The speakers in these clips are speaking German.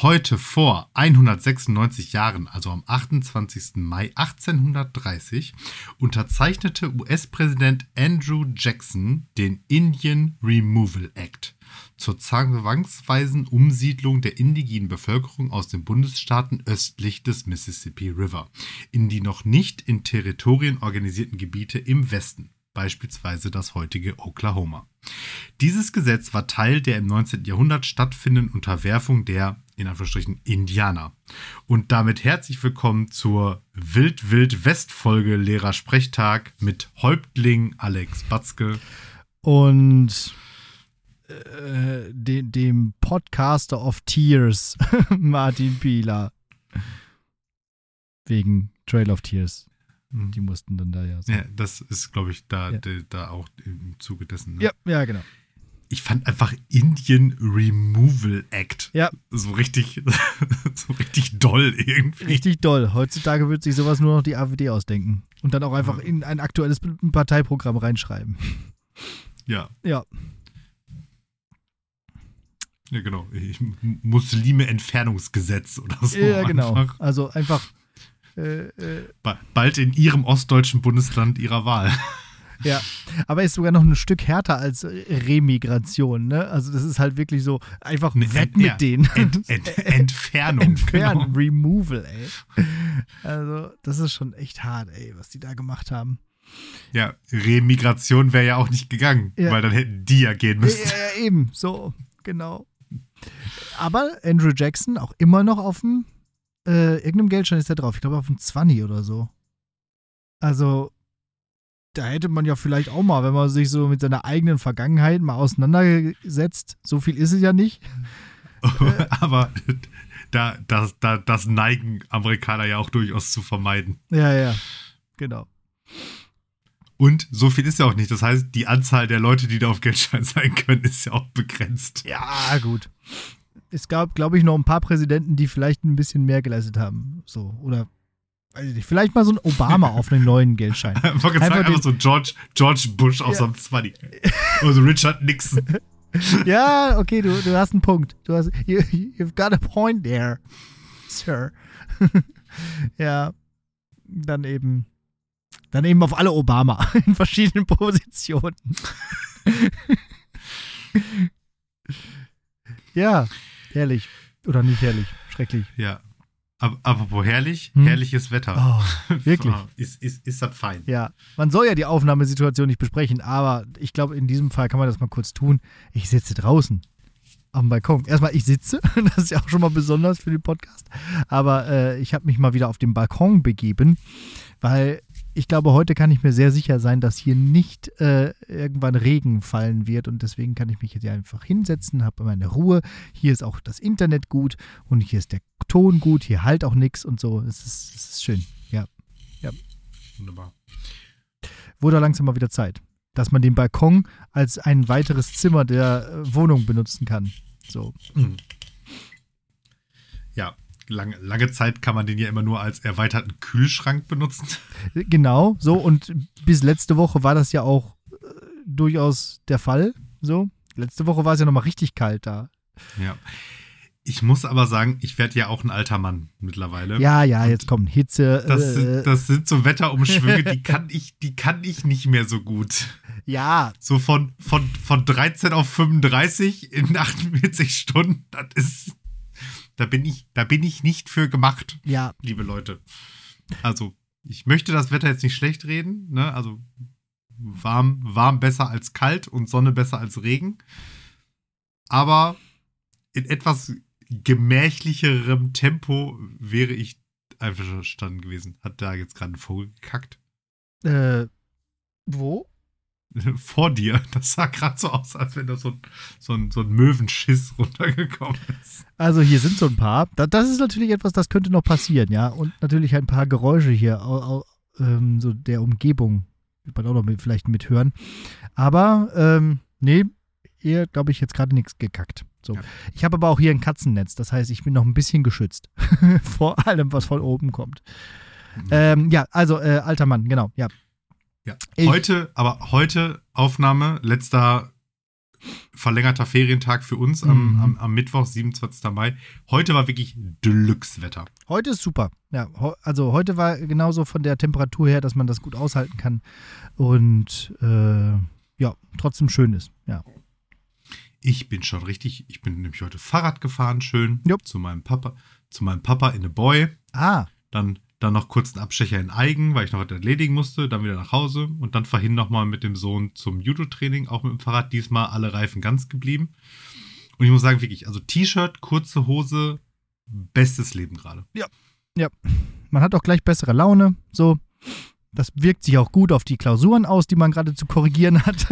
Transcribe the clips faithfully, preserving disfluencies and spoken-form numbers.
Heute vor hundertsechsundneunzig Jahren, also am achtundzwanzigsten Mai achtzehnhundertdreißig, unterzeichnete U S-Präsident Andrew Jackson den Indian Removal Act zur zwangsweisen Umsiedlung der indigenen Bevölkerung aus den Bundesstaaten östlich des Mississippi River in die noch nicht in Territorien organisierten Gebiete im Westen, beispielsweise das heutige Oklahoma. Dieses Gesetz war Teil der im neunzehnten Jahrhundert stattfindenden Unterwerfung der, in Anführungsstrichen, Indianer. Und damit herzlich willkommen zur Wild-Wild-West-Folge Lehrer-Sprechtag mit Häuptling Alex Batzke. Und äh, de- dem Podcaster of Tears, Martin Pieler. Wegen Trail of Tears. Die mussten dann da ja so. Ja, das ist, glaube ich, da, ja. da, da auch im Zuge dessen. Ne? Ja, ja, genau. Ich fand einfach Indian Removal Act ja. so richtig, so richtig doll irgendwie. Richtig doll. Heutzutage wird sich sowas nur noch die A f D ausdenken. Und dann auch einfach ja. in ein aktuelles Parteiprogramm reinschreiben. Ja. Ja. Ja, genau. Muslime-Entfernungsgesetz oder so. Ja, genau. Einfach. Also einfach Äh, äh, bald in ihrem ostdeutschen Bundesland ihrer Wahl. Ja, aber ist sogar noch ein Stück härter als Remigration, ne? Also das ist halt wirklich so, einfach ne, weg ent, mit ja, denen. Ent, ent, Entfernung. Entfernen, genau. Removal, ey. Also das ist schon echt hart, ey, was die da gemacht haben. Ja, Remigration wäre ja auch nicht gegangen, ja. weil dann hätten die ja gehen müssen. Ja, ja, eben, so, genau. Aber Andrew Jackson auch immer noch auf dem Äh, irgendeinem Geldschein ist der drauf. Ich glaube auf dem zwanzig oder so. Also, da hätte man ja vielleicht auch mal, wenn man sich so mit seiner eigenen Vergangenheit mal auseinandersetzt. So viel ist es ja nicht. äh, Aber da, das, da, das neigen Amerikaner ja auch durchaus zu vermeiden. Ja, ja, genau. Und so viel ist ja auch nicht. Das heißt, die Anzahl der Leute, die da auf Geldschein sein können, ist ja auch begrenzt. Ja, gut. Es gab, glaube ich, noch ein paar Präsidenten, die vielleicht ein bisschen mehr geleistet haben. So, oder, weiß ich nicht, vielleicht mal so ein Obama auf einen neuen Geldschein. einfach einfach, einfach so George, George Bush auf ja. so einem zwanzig. Oder so Richard Nixon. Ja, okay, du, du hast einen Punkt. Du hast, you, you've got a point there, Sir. Ja, dann eben, dann eben auf alle Obama in verschiedenen Positionen. Ja. Herrlich. Oder nicht herrlich. Schrecklich. Ja. Aber apropos herrlich, hm? herrliches Wetter. Oh, wirklich. ist, ist, ist das fein. Ja. Man soll ja die Aufnahmesituation nicht besprechen, aber ich glaube, in diesem Fall kann man das mal kurz tun. Ich sitze draußen auf dem Balkon. Erstmal, ich sitze. Das ist ja auch schon mal besonders für den Podcast. Aber äh, ich habe mich mal wieder auf den Balkon begeben, weil ich glaube, heute kann ich mir sehr sicher sein, dass hier nicht äh, irgendwann Regen fallen wird und deswegen kann ich mich jetzt einfach hinsetzen, habe meine Ruhe. Hier ist auch das Internet gut und hier ist der Ton gut, hier halt auch nichts und so. Es ist, es ist schön, ja. ja. Wunderbar. Wurde langsam mal wieder Zeit, dass man den Balkon als ein weiteres Zimmer der äh, Wohnung benutzen kann. So. Mhm. Ja. Lange, lange Zeit kann man den ja immer nur als erweiterten Kühlschrank benutzen. Genau, so. Und bis letzte Woche war das ja auch äh, durchaus der Fall. So. Letzte Woche war es ja nochmal richtig kalt da. Ja. Ich muss aber sagen, ich werde ja auch ein alter Mann mittlerweile. Ja, ja, jetzt kommen Hitze. Das, äh, sind, das sind so Wetterumschwünge, die kann ich, die kann ich nicht mehr so gut. Ja. So von, von, von dreizehn auf fünfunddreißig in achtundvierzig Stunden, das ist. Da bin ich, da bin ich nicht für gemacht, ja. liebe Leute. Also, ich möchte das Wetter jetzt nicht schlecht reden, ne? Also warm, warm besser als kalt und Sonne besser als Regen. Aber in etwas gemächlicherem Tempo wäre ich einverstanden gewesen. Hat da jetzt gerade ein Vogel gekackt? Äh, wo? Vor dir. Das sah gerade so aus, als wenn da so ein, so, ein, so ein Möwenschiss runtergekommen ist. Also hier sind so ein paar. Das ist natürlich etwas, das könnte noch passieren, ja. Und natürlich ein paar Geräusche hier, ähm, so der Umgebung, wird man auch noch mit, vielleicht mithören. Aber, ähm, nee, hier glaube ich jetzt gerade nichts gekackt. So. Ja. Ich habe aber auch hier ein Katzennetz, das heißt, ich bin noch ein bisschen geschützt. Vor allem, was von oben kommt. Mhm. Ähm, ja, also, äh, alter Mann, genau, ja. Ja, heute, aber heute Aufnahme, letzter verlängerter Ferientag für uns am, Mhm. am, am Mittwoch, siebenundzwanzigsten Mai. Heute war wirklich Deluxe-Wetter. Heute ist super. Ja, ho- also heute war genauso von der Temperatur her, dass man das gut aushalten kann und äh, ja, trotzdem schön ist. Ja. Ich bin schon richtig, ich bin nämlich heute Fahrrad gefahren, schön, Jupp. zu meinem Papa, zu meinem Papa in eine Boy. Ah, Dann, dann noch kurz einen Abstecher in Eigen, weil ich noch was erledigen musste, dann wieder nach Hause und dann vorhin nochmal mit dem Sohn zum Judo-Training, auch mit dem Fahrrad, diesmal alle Reifen ganz geblieben. Und ich muss sagen, wirklich, also T-Shirt, kurze Hose, bestes Leben gerade. man hat auch gleich bessere Laune. So, das wirkt sich auch gut auf die Klausuren aus, die man gerade zu korrigieren hat.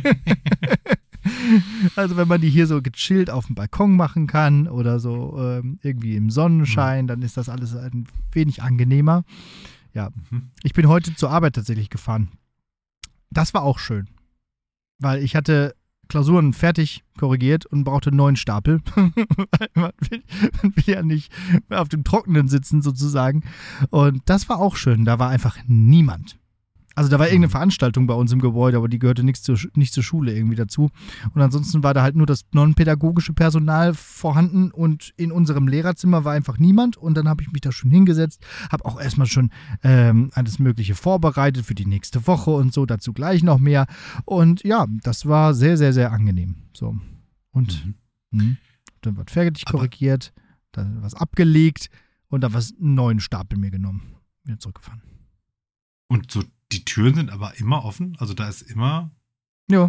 Also wenn man die hier so gechillt auf dem Balkon machen kann oder so ähm, irgendwie im Sonnenschein, dann ist das alles ein wenig angenehmer. Ja, Mhm. ich bin heute zur Arbeit tatsächlich gefahren. Das war auch schön, weil ich hatte Klausuren fertig korrigiert und brauchte einen neuen Stapel. man, will, man will ja nicht auf dem Trockenen sitzen sozusagen. Und das war auch schön. Da war einfach niemand. Also da war irgendeine Mhm. Veranstaltung bei uns im Gebäude, aber die gehörte nichts zur, nicht zur Schule irgendwie dazu. Und ansonsten war da halt nur das nonpädagogische Personal vorhanden und in unserem Lehrerzimmer war einfach niemand. Und dann habe ich mich da schon hingesetzt, habe auch erstmal schon ähm, alles Mögliche vorbereitet für die nächste Woche und so, dazu gleich noch mehr. Und ja, das war sehr, sehr, sehr angenehm. So. Und Mhm. mh, dann wird fertig Aber- korrigiert, dann was abgelegt und dann was einen neuen Stapel mir genommen. Wieder zurückgefahren. Und so, die Türen sind aber immer offen, also da ist immer Ja.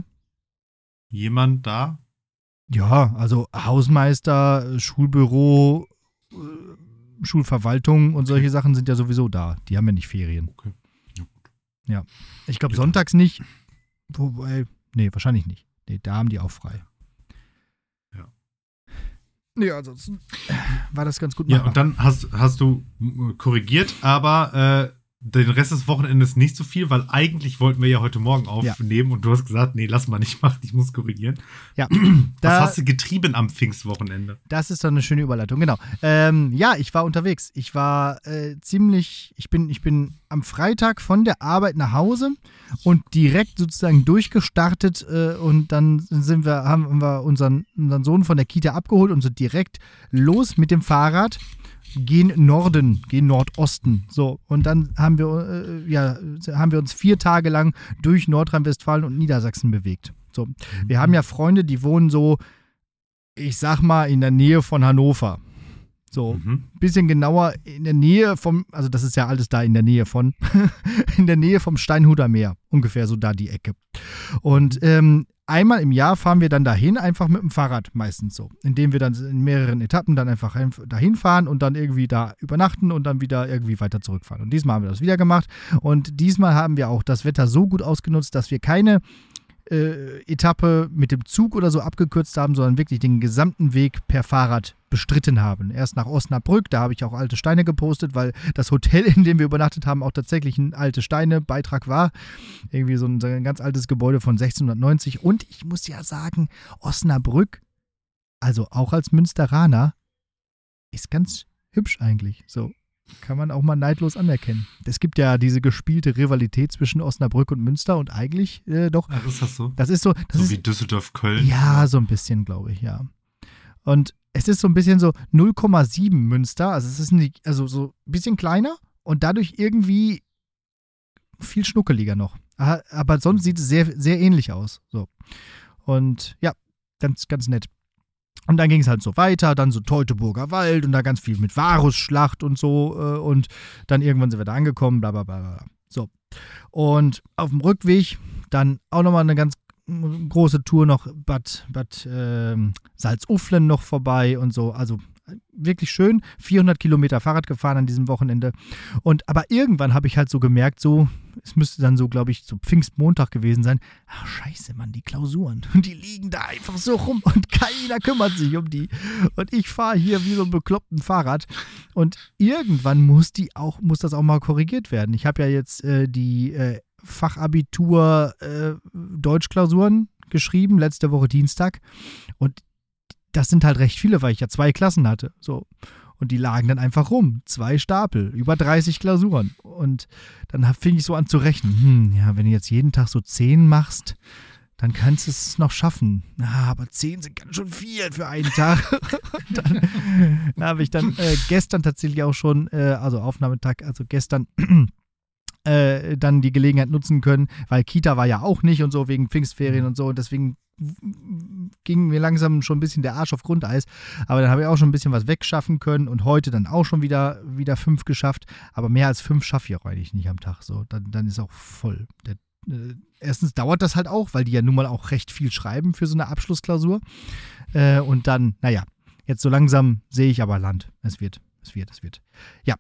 jemand da. Ja, also Hausmeister, Schulbüro, äh, Schulverwaltung und solche Sachen sind ja sowieso da. Die haben ja nicht Ferien. Okay. Ja, gut. Ich glaube Bitte. sonntags nicht. Wobei, nee, wahrscheinlich nicht. Nee, da haben die auch frei. Ja. Nee, ansonsten war das ganz gut Ja, machbar. und dann hast, hast du äh, korrigiert, aber äh, den Rest des Wochenendes nicht so viel, weil eigentlich wollten wir ja heute Morgen aufnehmen und du hast gesagt, nee, lass mal nicht machen, ich muss korrigieren. Ja, Was da, hast du getrieben am Pfingstwochenende? das ist doch eine schöne Überleitung, genau. Ähm, ja, ich war unterwegs. Ich war äh, ziemlich, ich bin, ich bin am Freitag von der Arbeit nach Hause und direkt sozusagen durchgestartet äh, und dann sind wir, haben wir unseren, unseren Sohn von der Kita abgeholt und sind direkt los mit dem Fahrrad, gehen Norden, gehen Nordosten. So, und dann haben wir, äh, ja, haben wir uns vier Tage lang durch Nordrhein-Westfalen und Niedersachsen bewegt. So, wir haben ja Freunde, die wohnen so, ich sag mal, in der Nähe von Hannover. So, Mhm. ein bisschen genauer in der Nähe vom, also das ist ja alles da in der Nähe von, in der Nähe vom Steinhuder Meer, ungefähr so da die Ecke. Und ähm, einmal im Jahr fahren wir dann dahin, einfach mit dem Fahrrad meistens so, indem wir dann in mehreren Etappen dann einfach dahin fahren und dann irgendwie da übernachten und dann wieder irgendwie weiter zurückfahren. Und diesmal haben wir das wieder gemacht und diesmal haben wir auch das Wetter so gut ausgenutzt, dass wir keine äh, Etappe mit dem Zug oder so abgekürzt haben, sondern wirklich den gesamten Weg per Fahrrad bestritten haben. Erst nach Osnabrück, da habe ich auch alte Steine gepostet, weil das Hotel, in dem wir übernachtet haben, auch tatsächlich ein alte Steine-Beitrag war. Irgendwie so ein, so ein ganz altes Gebäude von sechzehnhundertneunzig. Und ich muss ja sagen, Osnabrück, also auch als Münsteraner, ist ganz hübsch eigentlich. So. Kann man auch mal neidlos anerkennen. Es gibt ja diese gespielte Rivalität zwischen Osnabrück und Münster und eigentlich äh, doch, Ach, ist das so? das ist so, das so ist, wie Düsseldorf-Köln? ja, so ein bisschen, glaube ich, ja. Und es ist so ein bisschen so null Komma sieben Münster, also es ist nicht, also so ein bisschen kleiner und dadurch irgendwie viel schnuckeliger noch. Ah, aber sonst sieht es sehr, sehr ähnlich aus. So. Und ja, ganz, ganz nett. Und dann ging es halt so weiter, dann so Teutoburger Wald und da ganz viel mit Varusschlacht und so. Äh, und dann irgendwann sind wir da angekommen, bla bla bla bla. So. Und auf dem Rückweg dann auch nochmal eine ganz große Tour noch Bad, Bad ähm, Salzuflen noch vorbei und so. Also wirklich schön. vierhundert Kilometer Fahrrad gefahren an diesem Wochenende. Und aber irgendwann habe ich halt so gemerkt, so, es müsste dann so, glaube ich, so Pfingstmontag gewesen sein. Ach, scheiße, Mann, die Klausuren. Und die liegen da einfach so rum und keiner kümmert sich um die. Und ich fahre hier wie so ein bekloppten Fahrrad. Und irgendwann muss die auch, muss das auch mal korrigiert werden. Ich habe ja jetzt äh, die äh, Fachabitur äh, Deutschklausuren geschrieben, letzte Woche Dienstag. Und das sind halt recht viele, weil ich ja zwei Klassen hatte. So. Und die lagen dann einfach rum. Zwei Stapel, über dreißig Klausuren. Und dann fing ich so an zu rechnen. Hm, ja, wenn du jetzt jeden Tag so zehn machst, dann kannst du es noch schaffen. Ah, aber zehn sind ganz schön viel für einen Tag. Und dann habe ich dann äh, gestern tatsächlich auch schon, äh, also Aufnahmetag, also gestern äh, dann die Gelegenheit nutzen können, weil Kita war ja auch nicht und so wegen Pfingstferien und so und deswegen ging mir langsam schon ein bisschen der Arsch auf Grundeis, aber dann habe ich auch schon ein bisschen was wegschaffen können und heute dann auch schon wieder, wieder fünf geschafft, aber mehr als fünf schaffe ich auch eigentlich nicht am Tag, so, dann, dann ist auch voll. Der, äh, erstens dauert das halt auch, weil die ja nun mal auch recht viel schreiben für so eine Abschlussklausur äh, und dann, naja, jetzt so langsam sehe ich aber Land, es wird, es wird, es wird, ja.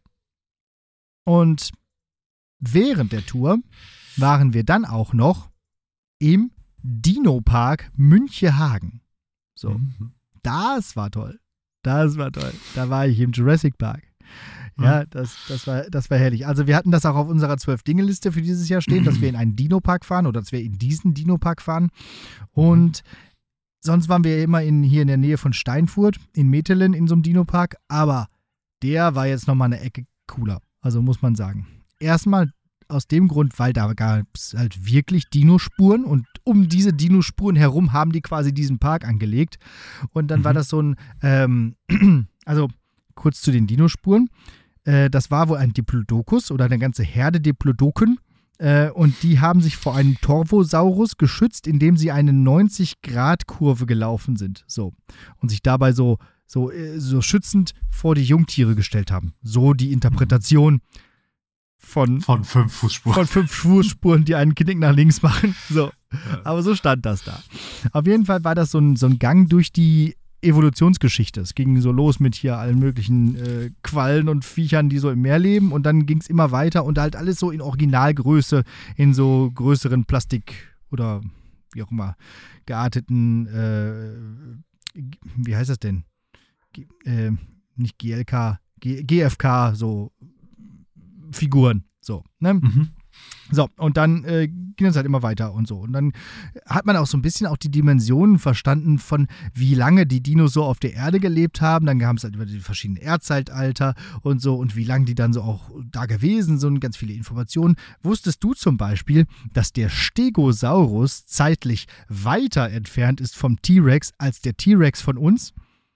Und während der Tour waren wir dann auch noch im Dino-Park Münchehagen. So, mhm. Das war toll. Das war toll. Da war ich im Jurassic Park. Ja, mhm. das, das, war, das war herrlich. Also wir hatten das auch auf unserer zwölf-Dinge-Liste für dieses Jahr stehen, dass wir in einen Dino-Park fahren oder dass wir in diesen Dino-Park fahren. Und sonst waren wir immer in, hier in der Nähe von Steinfurt, in Metelen, in so einem Dino-Park. Aber der war jetzt nochmal eine Ecke cooler. Also muss man sagen. Erstmal aus dem Grund, weil da gab es halt wirklich Dinospuren und um diese Dinospuren herum haben die quasi diesen Park angelegt. Und dann mhm. war das so ein, ähm, also kurz zu den Dinospuren, äh, das war wohl ein Diplodocus oder eine ganze Herde Diplodoken äh, und die haben sich vor einem Torvosaurus geschützt, indem sie eine neunzig-Grad-Kurve gelaufen sind. So. Und sich dabei so, so, äh, so schützend vor die Jungtiere gestellt haben. So die Interpretation mhm. Von, von fünf Fußspuren. Von fünf Fußspuren, die einen Knick nach links machen. So. Ja. Aber so stand das da. Auf jeden Fall war das so ein, so ein Gang durch die Evolutionsgeschichte. Es ging so los mit hier allen möglichen äh, Quallen und Viechern, die so im Meer leben. Und dann ging es immer weiter und halt alles so in Originalgröße, in so größeren Plastik- oder wie auch immer gearteten, äh, wie heißt das denn? G- äh, nicht G L K, G- G F K, so Figuren, so, ne? Mhm. So, und dann äh, ging es halt immer weiter und so. Und dann hat man auch so ein bisschen auch die Dimensionen verstanden von, wie lange die Dinos so auf der Erde gelebt haben. Dann gab es halt über die verschiedenen Erdzeitalter und so und wie lange die dann so auch da gewesen sind, ganz viele Informationen. Wusstest du zum Beispiel, dass der Stegosaurus zeitlich weiter entfernt ist vom T-Rex als der T-Rex von uns?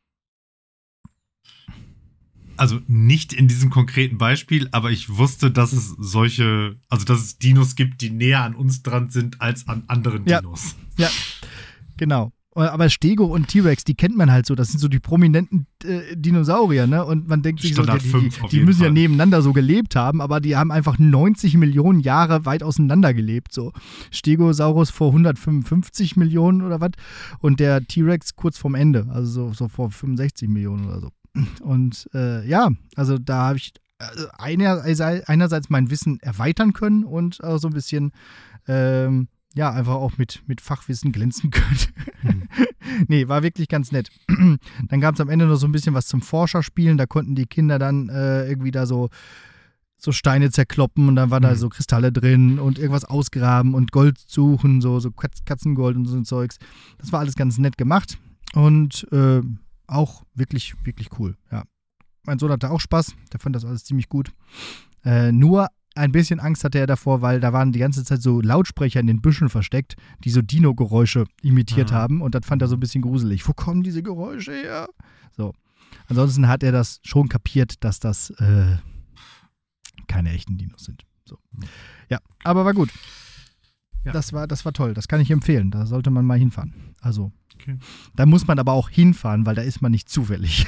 Also nicht in diesem konkreten Beispiel, aber ich wusste, dass es solche, also dass es Dinos gibt, die näher an uns dran sind als an anderen Dinos. Ja, ja, genau. Aber Stego und T-Rex, die kennt man halt so. Das sind so die prominenten äh, Dinosaurier, ne? Und man denkt sich so, die, die, die müssen ja nebeneinander so gelebt haben, aber die haben einfach neunzig Millionen Jahre weit auseinander gelebt. So. Stegosaurus vor hundertfünfundfünfzig Millionen oder was und der T-Rex kurz vorm Ende, also so, so vor fünfundsechzig Millionen oder so. Und äh, ja, also da habe ich äh, einer, einerseits mein Wissen erweitern können und äh, so ein bisschen ähm, ja, einfach auch mit, mit Fachwissen glänzen können. Mhm. Nee, war wirklich ganz nett. Dann gab es am Ende noch so ein bisschen was zum Forscherspielen. Da konnten die Kinder dann äh, irgendwie da so, so Steine zerkloppen und dann waren mhm. da so Kristalle drin und irgendwas ausgraben und Gold suchen, so, so Katzengold und so ein Zeugs. Das war alles ganz nett gemacht und äh, auch wirklich, wirklich cool, ja. Mein Sohn hatte auch Spaß, der fand das alles ziemlich gut. Äh, nur ein bisschen Angst hatte er davor, weil da waren die ganze Zeit so Lautsprecher in den Büschen versteckt, die so Dino-Geräusche imitiert ja. haben und das fand er so ein bisschen gruselig. Wo kommen diese Geräusche her? So. Ansonsten hat er das schon kapiert, dass das äh, keine echten Dinos sind. So. Ja, aber war gut. Ja. Das war, das war toll, das kann ich empfehlen, da sollte man mal hinfahren. Also, okay. Da muss man aber auch hinfahren, weil da ist man nicht zufällig.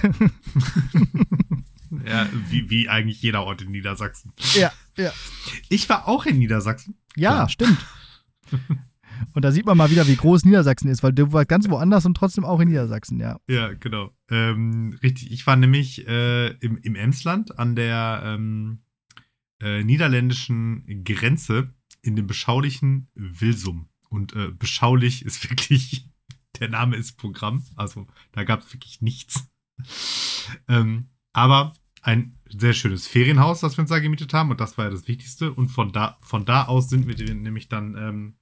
Ja, wie, wie eigentlich jeder Ort in Niedersachsen. Ja, ja. Ich war auch in Niedersachsen. Ja, klar. Stimmt. Und da sieht man mal wieder, wie groß Niedersachsen ist, weil du warst ganz woanders und trotzdem auch in Niedersachsen, ja. Ja, genau. Ähm, richtig, ich war nämlich äh, im, im Emsland an der ähm, äh, niederländischen Grenze in dem beschaulichen Wilsum. Und äh, beschaulich ist wirklich, der Name ist Programm, also da gab es wirklich nichts. ähm, aber ein sehr schönes Ferienhaus, das wir uns da gemietet haben, und das war ja das Wichtigste. Und von da, von da aus sind wir nämlich dann ähm,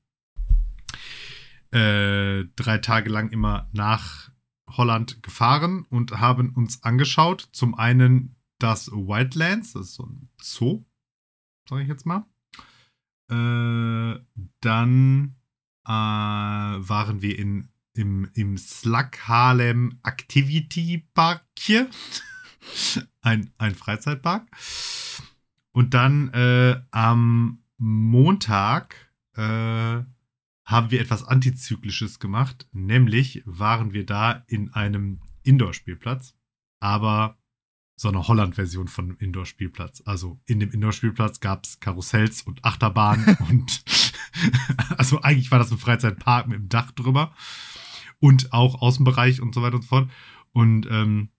äh, drei Tage lang immer nach Holland gefahren und haben uns angeschaut. Zum einen das Wildlands, das ist so ein Zoo, sage ich jetzt mal. Äh, dann äh, waren wir in, im, im Slug Harlem Activity Park hier. ein, ein Freizeitpark. Und dann äh, am Montag äh, haben wir etwas Antizyklisches gemacht. Nämlich waren wir da in einem Indoor-Spielplatz. Aber so eine Holland-Version von einem Indoor-Spielplatz. Also in dem Indoor-Spielplatz gab es Karussells und Achterbahnen und also eigentlich war das ein Freizeitpark mit einem Dach drüber und auch Außenbereich und so weiter und so fort. Und ähm,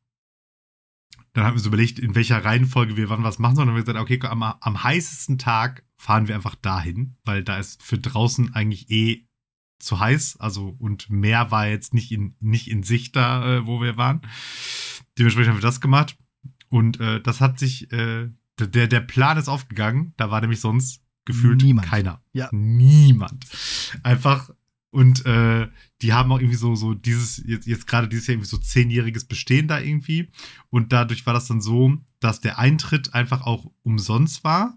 dann haben wir so überlegt, in welcher Reihenfolge wir wann was machen sollen. Und dann haben wir gesagt, okay, am, am heißesten Tag fahren wir einfach dahin, weil da ist für draußen eigentlich eh zu heiß. Also und Meer war jetzt nicht in, nicht in Sicht da, äh, wo wir waren. Dementsprechend haben wir das gemacht. Und äh, das hat sich, äh, der, der Plan ist aufgegangen. Da war nämlich sonst gefühlt Niemand. keiner. Ja. Niemand. Einfach, und äh, die haben auch irgendwie so, so dieses, jetzt, jetzt gerade dieses Jahr irgendwie so zehnjähriges Bestehen da irgendwie. Und dadurch war das dann so, dass der Eintritt einfach auch umsonst war.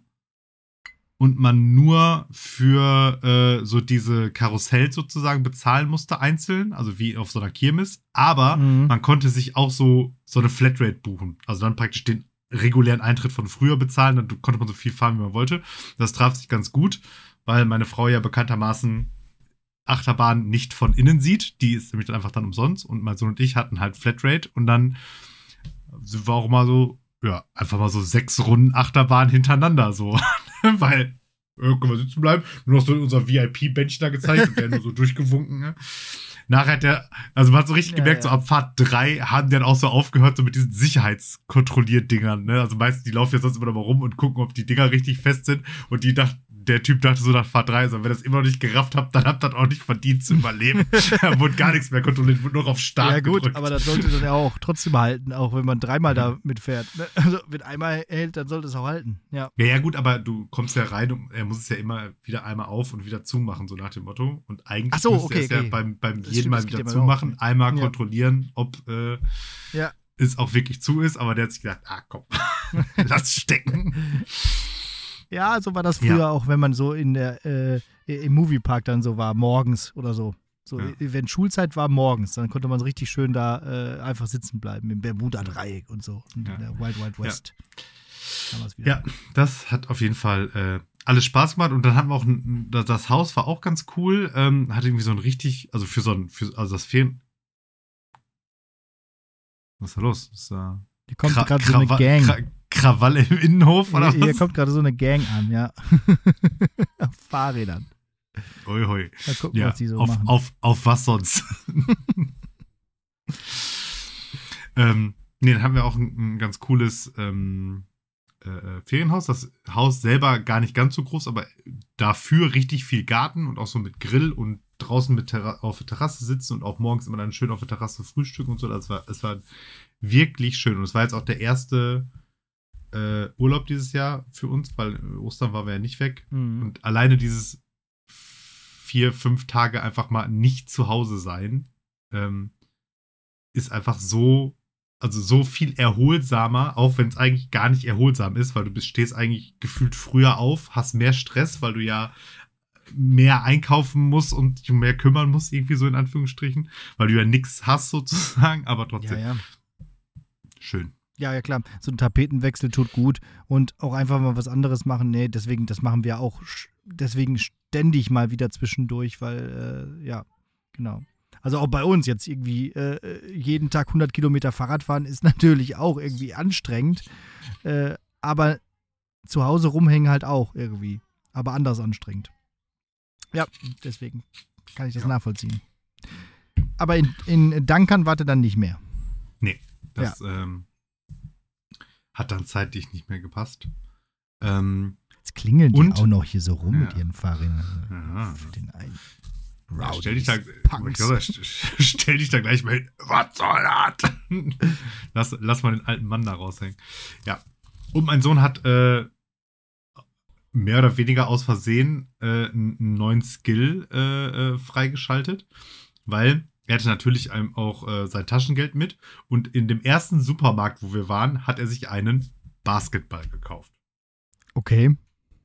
Und man nur für äh, so diese Karussells sozusagen bezahlen musste, einzeln, also wie auf so einer Kirmes. Aber Mhm. man konnte sich auch so, so eine Flatrate buchen. Also dann praktisch den regulären Eintritt von früher bezahlen. Dann konnte man so viel fahren, wie man wollte. Das traf sich ganz gut, weil meine Frau ja bekanntermaßen Achterbahn nicht von innen sieht. Die ist nämlich dann einfach dann umsonst. Und mein Sohn und ich hatten halt Flatrate. Und dann sind wir auch mal so, ja, einfach mal so sechs Runden Achterbahn hintereinander so. Weil, äh, können wir sitzen bleiben. Nur noch so unser V I P-Bändchen da gezeigt und der nur so durchgewunken. Ne? Nachher hat der, also man hat so richtig Ja, gemerkt, ja. so ab Fahrt drei haben die dann auch so aufgehört, so mit diesen Sicherheitskontrollierdingern. Ne? Also meistens, die laufen ja sonst immer noch mal rum und gucken, ob die Dinger richtig fest sind. Und die dachten, der Typ dachte so nach Fahrt drei, also wenn ihr das immer noch nicht gerafft habt, dann habt ihr das auch nicht verdient zu überleben. Da wurde gar nichts mehr kontrolliert, wurde nur auf Start Ja gut, gedrückt. aber das sollte dann ja auch trotzdem halten, auch wenn man dreimal da mitfährt. Ne? Also wenn einmal hält, dann sollte es auch halten. Ja. Ja, ja, gut, aber du kommst ja rein und er muss es ja immer wieder einmal auf und wieder zumachen, so nach dem Motto. Und eigentlich Ach so, müsste okay, er es ja okay. beim, beim Das jeden stimmt, Mal das geht wieder ja bei zumachen, auch. einmal Ja. kontrollieren, ob äh, Ja. es auch wirklich zu ist. Aber der hat sich gedacht, ah komm, lass stecken. Ja, so war das früher Ja. auch, wenn man so in der äh, im Moviepark dann so war, morgens oder so. So, Ja. wenn Schulzeit war morgens, dann konnte man so richtig schön da äh, einfach sitzen bleiben, im Bermuda-Dreieck und so. Und Ja. in der Wild Wild West. Damals wieder. Ja, das hat auf jeden Fall äh, alles Spaß gemacht. Und dann hatten wir auch, ein, das, das Haus war auch ganz cool. Ähm, hatte irgendwie so ein richtig, also für so ein, für, also das Ferien. Was ist da los? Ist da Hier kommt Kra- gerade so eine Krawa- Gang. Kra- Krawalle im Innenhof oder Hier, hier was? kommt gerade so eine Gang an, ja. Auf Fahrrädern. Hoi, hoi. Mal gucken, Ja, was die so auf, machen. auf, auf was sonst? ähm, nee, dann haben wir auch ein, ein ganz cooles ähm, äh, Ferienhaus. Das Haus selber gar nicht ganz so groß, aber dafür richtig viel Garten und auch so mit Grill und draußen mit Terra- auf der Terrasse sitzen und auch morgens immer dann schön auf der Terrasse frühstücken und so. Das war, es war wirklich schön. Und es war jetzt auch der erste äh, Urlaub dieses Jahr für uns, weil Ostern waren wir ja nicht weg. Mhm. Und alleine dieses vier, fünf Tage einfach mal nicht zu Hause sein, ähm, ist einfach so, also so viel erholsamer, auch wenn es eigentlich gar nicht erholsam ist, weil du bist, stehst eigentlich gefühlt früher auf, hast mehr Stress, weil du ja mehr einkaufen musst und dich um mehr kümmern musst, irgendwie so in Anführungsstrichen, weil du ja nichts hast sozusagen, aber Ja, trotzdem ja. schön. Ja, ja, klar. So ein Tapetenwechsel tut gut und auch einfach mal was anderes machen. Nee, deswegen, das machen wir auch sch- deswegen ständig mal wieder zwischendurch, weil, äh, ja, genau. Also auch bei uns jetzt irgendwie äh, jeden Tag hundert Kilometer Fahrrad fahren ist natürlich auch irgendwie anstrengend, äh, aber zu Hause rumhängen halt auch irgendwie, aber anders anstrengend. Ja, deswegen kann ich das Ja. nachvollziehen. Aber in, in Dankern warte dann nicht mehr. Nee, das ähm, hat dann zeitlich nicht mehr gepasst. Ähm, Jetzt klingeln die Und- auch noch hier so rum Ja. mit ihren Fahrrädern. ja, Für den einen. Ja, stell dich da, Punks. ich sag, st- stell dich da gleich mal hin. Was soll das? lass, lass mal den alten Mann da raushängen. Ja. Und mein Sohn hat äh, mehr oder weniger aus Versehen äh, einen neuen Skill äh, äh, freigeschaltet, weil er hatte natürlich einem auch äh, sein Taschengeld mit und in dem ersten Supermarkt, wo wir waren, hat er sich einen Basketball gekauft. Okay.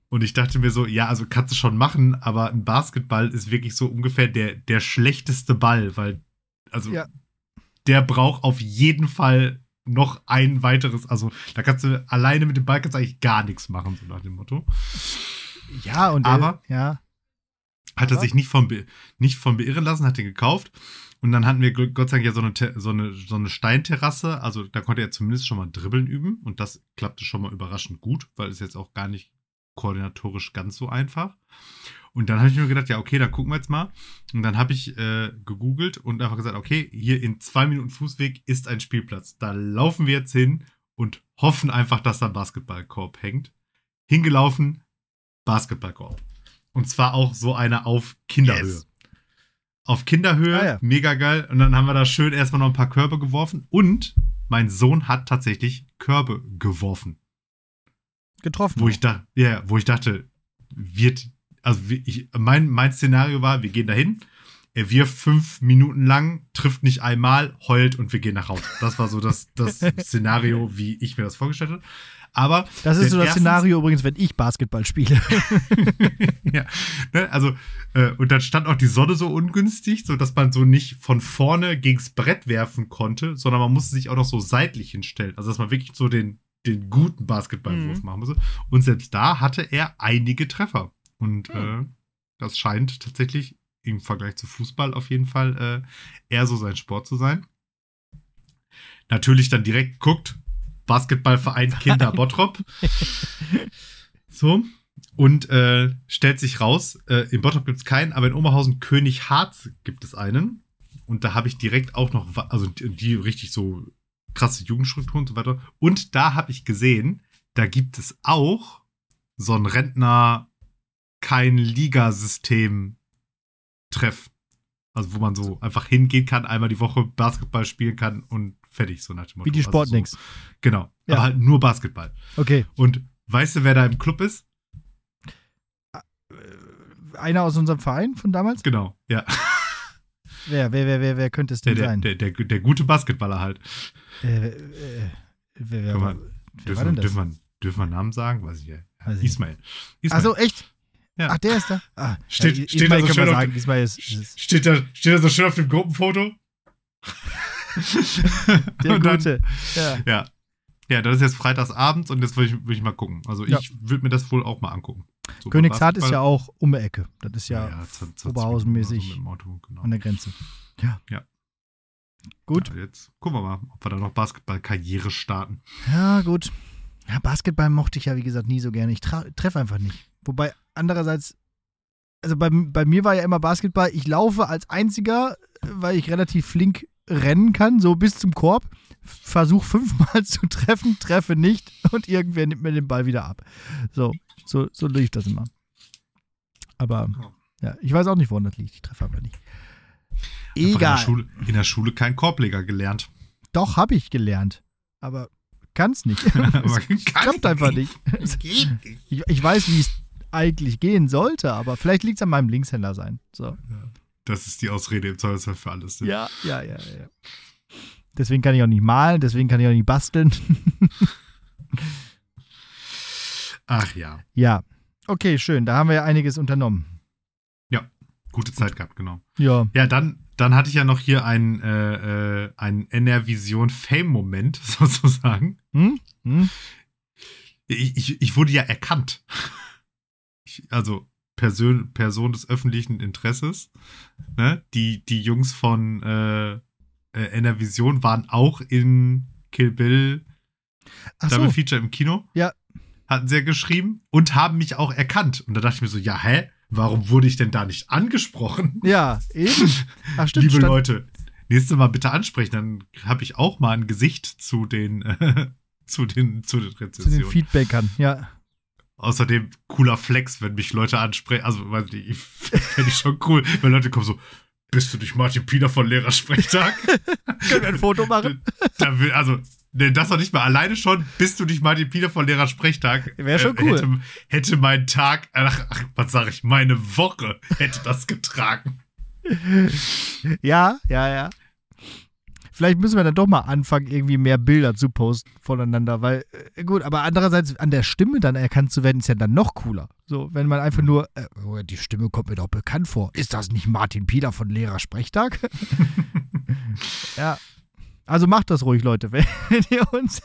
Und ich dachte mir so, ja, also kannst du schon machen, aber ein Basketball ist wirklich so ungefähr der, der schlechteste Ball, weil, also, Ja. der braucht auf jeden Fall noch ein weiteres, also da kannst du alleine mit dem Ball kannst du eigentlich gar nichts machen, so nach dem Motto. Ja, und Aber äh, ja. hat er Aber? sich nicht von, be nicht von beirren lassen, hat den gekauft. Und dann hatten wir Gott sei Dank ja so eine, so eine, so eine Steinterrasse, also da konnte er zumindest schon mal dribbeln üben und das klappte schon mal überraschend gut, weil es jetzt auch gar nicht koordinatorisch ganz so einfach. Und dann habe ich mir gedacht, ja, okay, dann gucken wir jetzt mal. Und dann habe ich äh, gegoogelt und einfach gesagt, okay, hier in zwei Minuten Fußweg ist ein Spielplatz. Da laufen wir jetzt hin und hoffen einfach, dass da ein Basketballkorb hängt. Hingelaufen, Basketballkorb. Und zwar auch so einer auf Kinderhöhe. Yes. Auf Kinderhöhe, ah, ja. Mega geil. Und dann haben wir da schön erstmal noch ein paar Körbe geworfen. Und mein Sohn hat tatsächlich Körbe geworfen. Getroffen. Wo ich, da, yeah, wo ich dachte, wird, also ich, mein, mein Szenario war, wir gehen dahin, er wirft fünf Minuten lang, trifft nicht einmal, heult und wir gehen nach Hause. Das war so das, das Szenario, wie ich mir das vorgestellt habe. Aber das ist so das Szenario übrigens, wenn ich Basketball spiele. Ja, ne, also, äh, und dann stand auch die Sonne so ungünstig, sodass man so nicht von vorne gegens Brett werfen konnte, sondern man musste sich auch noch so seitlich hinstellen. Also, dass man wirklich so den, den guten Basketballwurf mhm. machen musste. Und selbst da hatte er einige Treffer. Und mhm. äh, das scheint tatsächlich im Vergleich zu Fußball auf jeden Fall äh, eher so sein Sport zu sein. Natürlich dann direkt guckt, Basketballverein Kinder Bottrop. So. Und äh, stellt sich raus, äh, in Bottrop gibt es keinen, aber in Oberhausen König Harz gibt es einen. Und da habe ich direkt auch noch, also die, die richtig so krasse Jugendstrukturen und so weiter. Und da habe ich gesehen, da gibt es auch so ein Rentner, kein Ligasystem-Treff. Also wo man so einfach hingehen kann, einmal die Woche Basketball spielen kann und fertig, so nach dem Motto. Wie die Sportnix. Also so, genau, ja. Aber halt nur Basketball. Okay. Und weißt du, wer da im Club ist? Einer aus unserem Verein von damals? Genau, ja. Wer, wer, wer, wer, wer könnte es denn der, sein? Der, der, der, der gute Basketballer halt. Äh, äh, wer, wer, mal, wer dürfen, war denn das? Dürfen wir, dürfen wir Namen sagen? Weiß ich ja. Weiß ich Ismail. Ismail. Ach so, echt? Ja. Ach, der ist da? Ah, steht, ja, steht Ismail da so kann schön man auf, sagen. Ismail ist, ist steht, da, steht da so schön auf dem Gruppenfoto? Der und dann, Gute. Ja. ja. Ja, das ist jetzt freitagsabends und jetzt will ich, will ich mal gucken. Also Ja. ich würde mir das wohl auch mal angucken. So Königshardt ist ja auch um die Ecke. Das ist ja, ja, zwanzig Oberhausenmäßig so Auto, genau. an der Grenze. Ja. Ja. Gut. Ja, jetzt gucken wir mal, ob wir da noch Basketball-Karriere starten. Ja, gut. Ja, Basketball mochte ich ja, wie gesagt, nie so gerne. Ich treffe einfach nicht. Wobei, andererseits, also bei, bei mir war ja immer Basketball, ich laufe als Einziger, weil ich relativ flink rennen kann, so bis zum Korb, versuche fünfmal zu treffen, treffe nicht und irgendwer nimmt mir den Ball wieder ab. So, so, so lief das immer. Aber, ja, ich weiß auch nicht, woran das liegt. Ich treffe einfach nicht. Einfach Egal. In der, Schule, in der Schule kein Korbleger gelernt. Doch, habe ich gelernt. Aber kann's nicht. Aber es klappt einfach nicht. Ich, ich weiß, wie es eigentlich gehen sollte, aber vielleicht liegt es an meinem Linkshänder sein. So. Das ist die Ausrede im Zweifelsfall für alles. Ne? Ja, ja, ja, ja. Deswegen kann ich auch nicht malen, deswegen kann ich auch nicht basteln. Ach ja. Ja. Okay, schön. Da haben wir ja einiges unternommen. Ja, gute Zeit gehabt, genau. Ja. Ja, dann, dann hatte ich ja noch hier einen, äh, äh, einen N R Vision Fame-Moment, sozusagen. Hm? Hm? Ich, ich, ich wurde ja erkannt. Ich, also Person, Person des öffentlichen Interesses. Ne? Die, die Jungs von äh, äh, N R Vision waren auch in Kill Bill Ach Double so. Feature im Kino. Ja. Hatten sie ja geschrieben und haben mich auch erkannt. Und da dachte ich mir so, ja, hä? Warum wurde ich denn da nicht angesprochen? Ja, eben. Ach, stimmt. Liebe stand- Leute, nächstes Mal bitte ansprechen, dann habe ich auch mal ein Gesicht zu den, äh, zu den, zu den Zu Rezensionen. den Feedbackern, ja. Außerdem cooler Flex, wenn mich Leute ansprechen. Also, weiß nicht, ich fände ich schon cool, wenn Leute kommen so, bist du nicht Martin Pieter von Lehrersprechtag? Können wir ein Foto machen? Da will, also, ne, das noch nicht mal alleine schon, bist du nicht Martin Pieter von Lehrersprechtag? Wäre schon cool. Hätte, hätte mein Tag, ach, ach was sag ich, meine Woche hätte das getragen. Ja, ja, ja. vielleicht müssen wir dann doch mal anfangen, irgendwie mehr Bilder zu posten voneinander, weil, äh, gut, aber andererseits an der Stimme dann erkannt zu werden, ist ja dann noch cooler. So, wenn man einfach nur, äh, oh, die Stimme kommt mir doch bekannt vor. Ist das nicht Martin Pieler von Lehrersprechtag? Ja. Also macht das ruhig, Leute, wenn ihr uns,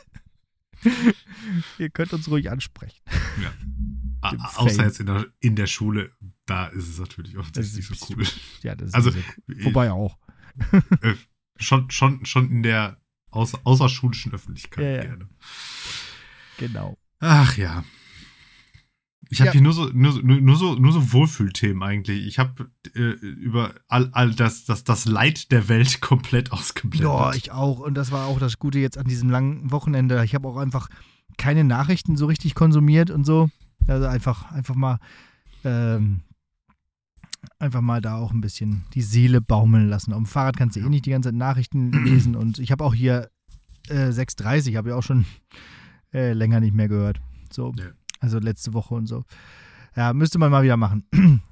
ihr könnt uns ruhig ansprechen. Ja. A- außer jetzt in der, in der Schule, da ist es natürlich offensichtlich nicht so cool. Ja, das ist also, cool. Wobei auch. Äh, schon, schon, schon in der außer, außerschulischen Öffentlichkeit Ja, ja. gerne. Genau. Ach ja. Ich habe Ja. hier nur so, nur, so- nur, nur so, nur so Wohlfühlthemen eigentlich. Ich habe äh, über all, all das, das, das Leid der Welt komplett ausgeblendet. Ja, ich auch. Und das war auch das Gute jetzt an diesem langen Wochenende. Ich habe auch einfach keine Nachrichten so richtig konsumiert und so. Also einfach, einfach mal, ähm, einfach mal da auch ein bisschen die Seele baumeln lassen. Auf dem Fahrrad kannst du eh nicht die ganze Zeit Nachrichten lesen. Und ich habe auch hier äh, sechs Uhr dreißig, habe ich auch schon äh, länger nicht mehr gehört. So, Ja. also letzte Woche und so. Ja, müsste man mal wieder machen.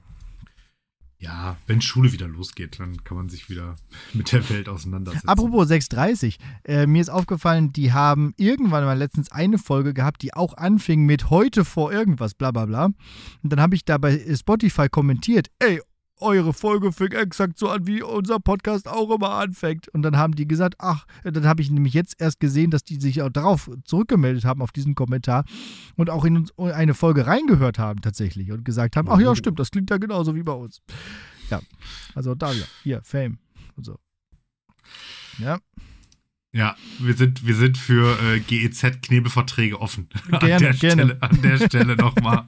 Ja, wenn Schule wieder losgeht, dann kann man sich wieder mit der Welt auseinandersetzen. Apropos sechs Uhr dreißig, äh, mir ist aufgefallen, die haben irgendwann mal letztens eine Folge gehabt, die auch anfing mit heute vor irgendwas, bla bla bla. Und dann habe ich da bei Spotify kommentiert, ey, eure Folge fing exakt so an, wie unser Podcast auch immer anfängt. Und dann haben die gesagt, ach, dann habe ich nämlich jetzt erst gesehen, dass die sich auch darauf zurückgemeldet haben, auf diesen Kommentar und auch in uns eine Folge reingehört haben tatsächlich und gesagt haben, ach ja, stimmt, das klingt ja genauso wie bei uns. Ja, also da wieder, hier, Fame und so. Ja, Ja, wir sind, wir sind für äh, G E Z-Knebelverträge offen. Gerne, an der gerne. Stelle, an der Stelle nochmal.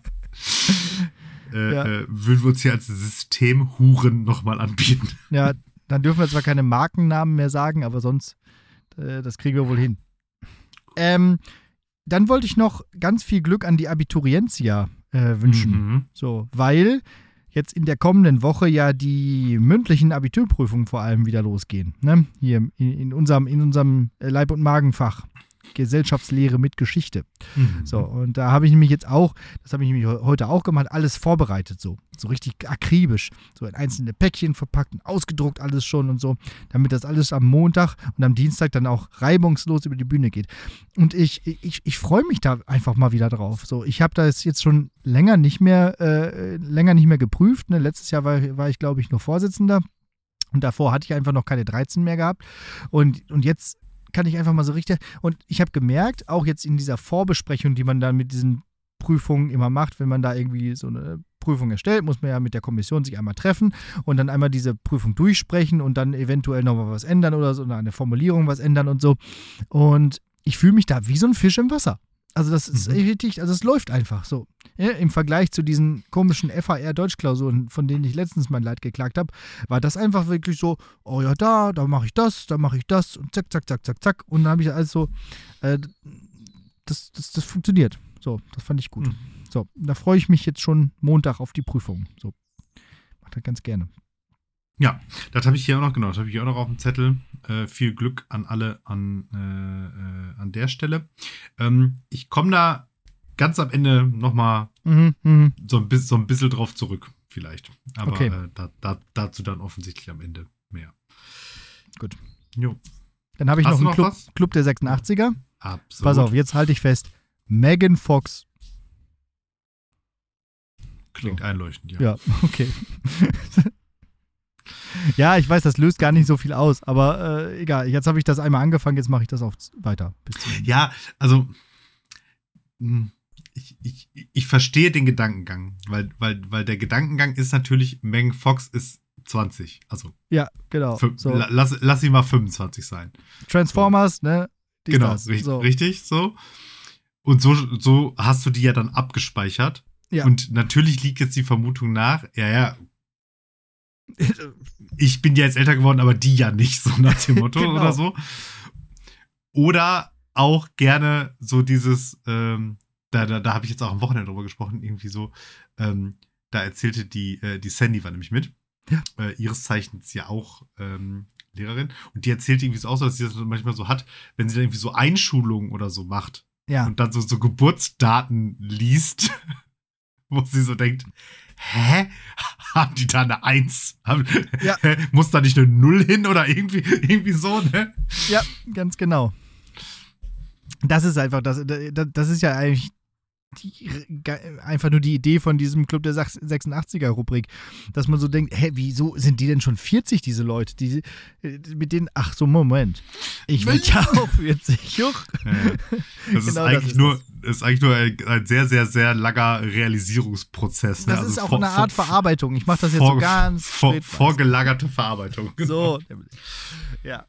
Äh, Ja. äh, würden wir uns hier als Systemhuren nochmal anbieten. ja, dann dürfen wir zwar keine Markennamen mehr sagen, aber sonst, äh, das kriegen wir wohl hin. Ähm, dann wollte ich noch ganz viel Glück an die Abiturientia äh, wünschen. Mhm. So, weil jetzt in der kommenden Woche ja die mündlichen Abiturprüfungen vor allem wieder losgehen. Ne? Hier in, in unserem, in unserem Leib- und Magenfach. Gesellschaftslehre mit Geschichte. Mhm. So, und da habe ich nämlich jetzt auch, das habe ich nämlich heute auch gemacht, alles vorbereitet, so. So richtig akribisch. So in einzelne Päckchen verpackt und ausgedruckt alles schon und so, damit das alles am Montag und am Dienstag dann auch reibungslos über die Bühne geht. Und ich, ich, ich freue mich da einfach mal wieder drauf. So, ich habe das jetzt schon länger nicht mehr, äh, länger nicht mehr geprüft. Ne? Letztes Jahr war, war ich, glaube ich, nur Vorsitzender. Und davor hatte ich einfach noch keine dreizehn mehr gehabt. Und, und jetzt kann ich einfach mal so richtig. Und ich habe gemerkt, auch jetzt in dieser Vorbesprechung, die man dann mit diesen Prüfungen immer macht, wenn man da irgendwie so eine Prüfung erstellt, muss man ja mit der Kommission sich einmal treffen und dann einmal diese Prüfung durchsprechen und dann eventuell nochmal was ändern oder so, oder eine Formulierung was ändern und so. Und ich fühle mich da wie so ein Fisch im Wasser. Also das ist Mhm. richtig, also es läuft einfach so. Ja, im Vergleich zu diesen komischen F H R-Deutschklausuren, von denen ich letztens mein Leid geklagt habe, war das einfach wirklich so, oh ja, da, da mache ich das, da mache ich das und zack, zack, zack, zack, zack. Und dann habe ich alles so, äh, das, das, das funktioniert. So, das fand ich gut. Mhm. So, da freue ich mich jetzt schon Montag auf die Prüfung. So, mach das ganz gerne. Ja, das habe ich hier auch noch, genau, das habe ich hier auch noch auf dem Zettel. Äh, viel Glück an alle an, äh, äh, an der Stelle. Ähm, ich komme da ganz am Ende nochmal Mhm, mhm. so, ein bis- so ein bisschen drauf zurück, vielleicht. Aber Okay. äh, da, da, dazu dann offensichtlich am Ende mehr. Gut. Jo, Dann habe ich Hast noch du einen noch Club, was? Club der sechsundachtziger. absolut. Pass auf, jetzt halte ich fest. Megan Fox. Klingt So. einleuchtend, ja. Ja, okay. Ja, ich weiß, das löst gar nicht so viel aus, aber äh, egal. Jetzt habe ich das einmal angefangen, jetzt mache ich das auch z- weiter. Bis zum Ende. Ja, also mh, ich, ich, ich verstehe den Gedankengang, weil, weil, weil der Gedankengang ist natürlich, Megan Fox ist zwanzig. Also Ja, genau. fün- So. la- lass, lass sie mal fünfundzwanzig sein. Transformers, ne? Dies, Genau, das. ri- So. richtig, so. Und so, so hast du die ja dann abgespeichert. Ja. Und natürlich liegt jetzt die Vermutung nach, ja, ja, ich bin ja jetzt älter geworden, aber die ja nicht, so nach dem Motto Genau. oder so. Oder auch gerne so dieses, ähm, da, da, da habe ich jetzt auch am Wochenende drüber gesprochen, irgendwie so, ähm, da erzählte die, äh, die Sandy war nämlich mit. Ja. Äh, ihres Zeichens ja auch ähm, Lehrerin. Und die erzählt irgendwie so aus, dass sie das manchmal so hat, wenn sie dann irgendwie so Einschulungen oder so macht Ja. und dann so, so Geburtsdaten liest, wo sie so denkt, hä? Haben die da eine Eins? Haben, Ja. Muss da nicht eine Null hin oder irgendwie, irgendwie so, ne? Ja, ganz genau. Das ist einfach, das, das ist ja eigentlich die, einfach nur die Idee von diesem Club der sechsundachtziger-Rubrik, dass man so denkt, hä, wieso sind die denn schon vierzig, diese Leute? Die, mit denen, ach so, Moment. Ich bin ja auch vierzig. Juch. Ja, das, ist Genau eigentlich das ist nur, das. ist eigentlich nur ein, ein sehr, sehr, sehr langer Realisierungsprozess. Ne? Das also ist auch vor, eine Art vor, Verarbeitung. Ich mache das jetzt vor, so ganz vor, schrittweise. Vorgelagerte Verarbeitung. So. Ja.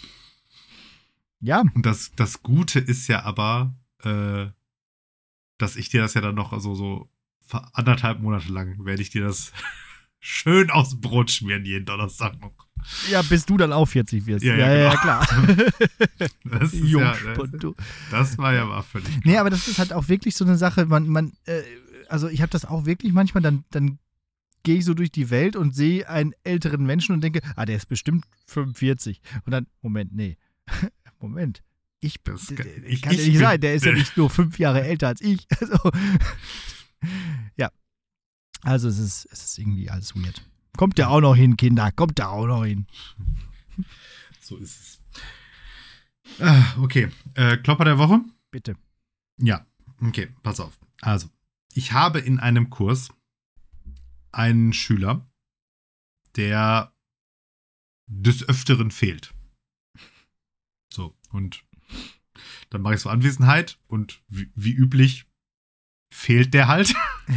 Ja. Und das, das Gute ist ja aber, äh, dass ich dir das ja dann noch so, so anderthalb Monate lang werde ich dir das schön aufs Brot schmieren, jeden Donnerstag noch. Ja, bis du dann auch vierzig wirst. Ja, Ja, ja, ja, genau. klar. Das, ist ja, das, das war ja mal völlig klar. Nee, aber das ist halt auch wirklich so eine Sache, man, man äh, also ich habe das auch wirklich manchmal, dann, dann gehe ich so durch die Welt und sehe einen älteren Menschen und denke, ah, der ist bestimmt fünfundvierzig. Und dann, Moment, nee. Moment. Ich, Das kann, kann- kann ich- ja ich nicht bin- sein, der ist ja nicht nur fünf Jahre älter als ich. Also, ja. Also es ist, es ist irgendwie alles weird. Kommt ja auch noch hin, Kinder, kommt ja auch noch hin. So ist es. Ah, okay, äh, Klopper der Woche? Bitte. Ja, okay, pass auf. Also, ich habe in einem Kurs einen Schüler, der des Öfteren fehlt. So, und dann mache ich so Anwesenheit und wie, wie üblich fehlt der halt.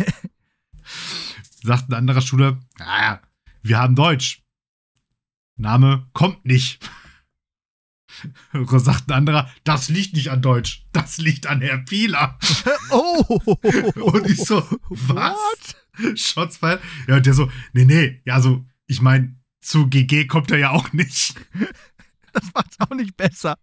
Sagt ein anderer Schüler, naja, wir haben Deutsch. Name kommt nicht. Sagt ein anderer, das liegt nicht an Deutsch, das liegt an Herr Pieler. Oh! Und ich so, was? Shots fired? Ja, und der so, nee, nee, ja, so, ich meine, zu G G kommt er ja auch nicht. Das macht's auch nicht besser.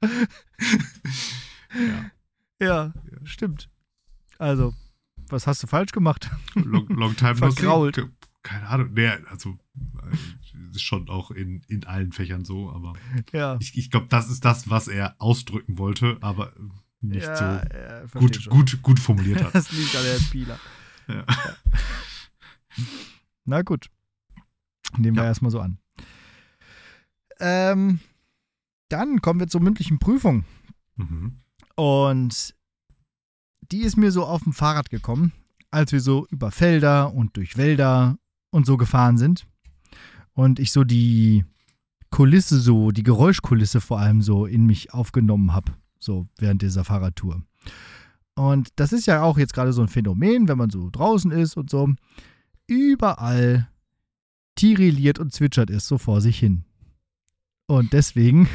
Ja. Ja, stimmt. Also, was hast du falsch gemacht? Long, long time no see. Vergrault. Keine Ahnung. Nee, also äh, ist schon auch in, in allen Fächern so, aber Ja. ich, ich glaube, das ist das, was er ausdrücken wollte, aber nicht ja, so ja, versteh gut, schon. gut, gut formuliert hat. Das liegt an der Spieler. Ja. Na gut. Nehmen wir Ja. erstmal so an. Ähm, dann kommen wir zur mündlichen Prüfung. Mhm. Und die ist mir so auf dem Fahrrad gekommen, als wir so über Felder und durch Wälder und so gefahren sind. Und ich so die Kulisse so, die Geräuschkulisse vor allem so in mich aufgenommen habe, so während dieser Fahrradtour. Und das ist ja auch jetzt gerade so ein Phänomen, wenn man so draußen ist und so. Überall tirilliert und zwitschert es so vor sich hin. Und deswegen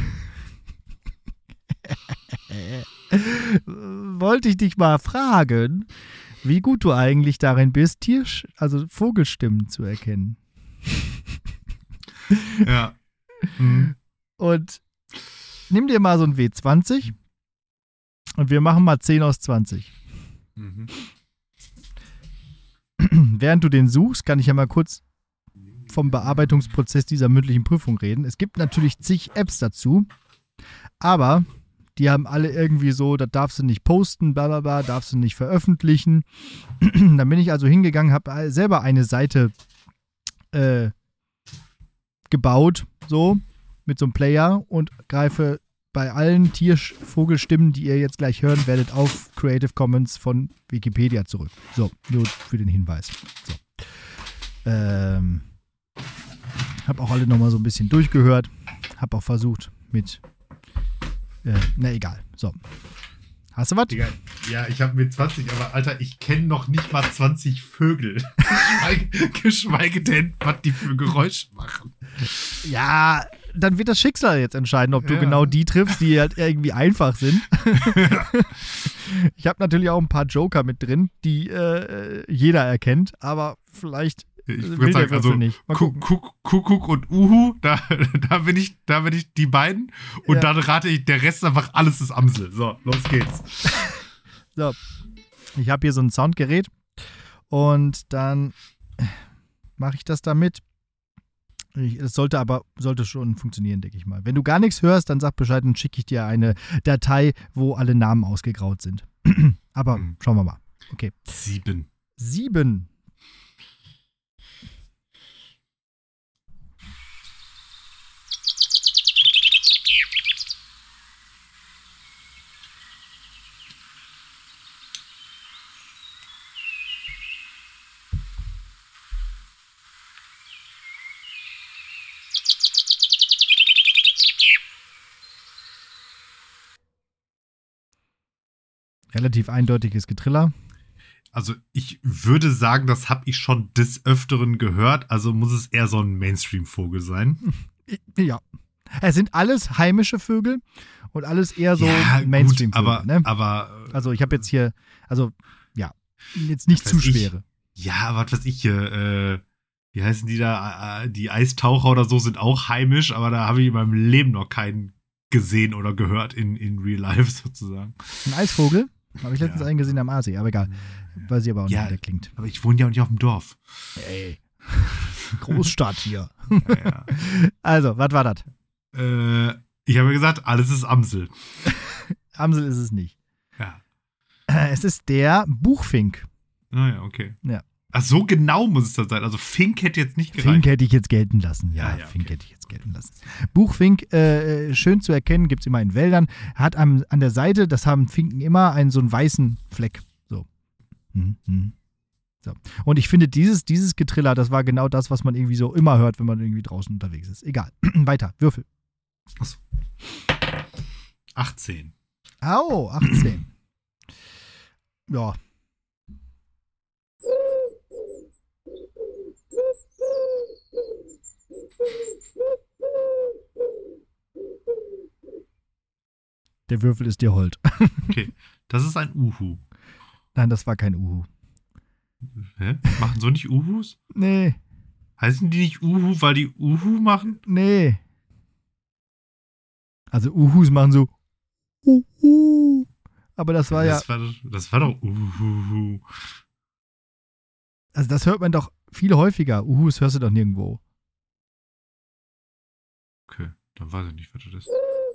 wollte ich dich mal fragen, wie gut du eigentlich darin bist, Tier, also Vogelstimmen zu erkennen. Ja. Mhm. Und nimm dir mal so ein W zwanzig und wir machen mal zehn aus zwanzig. Mhm. Während du den suchst, kann ich ja mal kurz vom Bearbeitungsprozess dieser mündlichen Prüfung reden. Es gibt natürlich zig Apps dazu, aber die haben alle irgendwie so, das darfst du nicht posten, bla bla bla, darfst du nicht veröffentlichen. Dann bin ich also hingegangen, habe selber eine Seite äh, gebaut, so, mit so einem Player und greife bei allen Tiervogelstimmen, die ihr jetzt gleich hören werdet, auf Creative Commons von Wikipedia zurück. So, nur für den Hinweis. So. Ähm, hab auch alle nochmal so ein bisschen durchgehört. Hab auch versucht mit äh, na egal. So. Hast du was? Digga, ja, ich habe mit zwanzig, aber Alter, ich kenne noch nicht mal zwanzig Vögel. geschweige, geschweige denn, was die für Geräusche machen. Ja, dann wird das Schicksal jetzt entscheiden, ob du Ja. genau die triffst, die halt irgendwie einfach sind. Ich habe natürlich auch ein paar Joker mit drin, die äh, jeder erkennt, aber vielleicht Ich will würde der sagen, Würfel also nicht. Mal Kuck- gucken. Kuck- Kuckuck und Uhu, da, da, bin ich, da bin ich die beiden. Und Ja. dann rate ich, der Rest einfach, alles ist Amsel. So, los geht's. So, ich habe hier so ein Soundgerät und dann mache ich das damit. Es sollte aber sollte schon funktionieren, denke ich mal. Wenn du gar nichts hörst, dann sag Bescheid und schicke ich dir eine Datei, wo alle Namen ausgegraut sind. Aber Mhm. schauen wir mal. Okay. Sieben. Sieben. relativ eindeutiges Getriller. Also ich würde sagen, das habe ich schon des Öfteren gehört, also muss es eher so ein Mainstream-Vogel sein. Ja. Es sind alles heimische Vögel und alles eher so ja, Mainstream-Vögel. Aber, ne? aber also ich habe jetzt hier, also ja, jetzt nicht zu schwere. Ich, ja, was weiß ich hier, äh, wie heißen die da? Die Eistaucher oder so sind auch heimisch, aber da habe ich in meinem Leben noch keinen gesehen oder gehört in, in Real Life sozusagen. Ein Eisvogel? Habe ich letztens Ja. einen gesehen am Aasee, aber egal. Weiß ich aber auch nicht, Ja, wie der klingt. Aber ich wohne ja auch nicht auf dem Dorf. Ey. Großstadt hier. Ja, ja. Also, was war das? Äh, ich habe ja gesagt, alles ist Amsel. Amsel ist es nicht. Ja. Es ist der Buchfink. Ah ja, okay. Ja. Ach, so genau muss es das sein. Also Fink hätte jetzt nicht gereicht. Fink hätte ich jetzt gelten lassen. Ja, Ah, ja, Fink okay. hätte ich jetzt gelten lassen. Buchfink, äh, schön zu erkennen, gibt es immer in Wäldern. Hat am, an der Seite, das haben Finken immer, einen so einen weißen Fleck. So. Mhm. mhm. So. Und ich finde, dieses, dieses Getriller, das war genau das, was man irgendwie so immer hört, wenn man irgendwie draußen unterwegs ist. Egal. Weiter. Würfel. Achso. achtzehn. Au, achtzehn. Ja. Der Würfel ist dir hold. Okay. Das ist ein Uhu. Nein, das war kein Uhu. Hä? Machen so nicht Uhus? Nee, Heißen die nicht Uhu, weil die Uhu machen? nee. Also Uhus machen so Uhu. Aber das war ja, Das war, doch- das war doch Uhu. also das hört man doch viel häufiger. Uhus hörst du doch nirgendwo. Okay, dann weiß ich nicht, was das ist.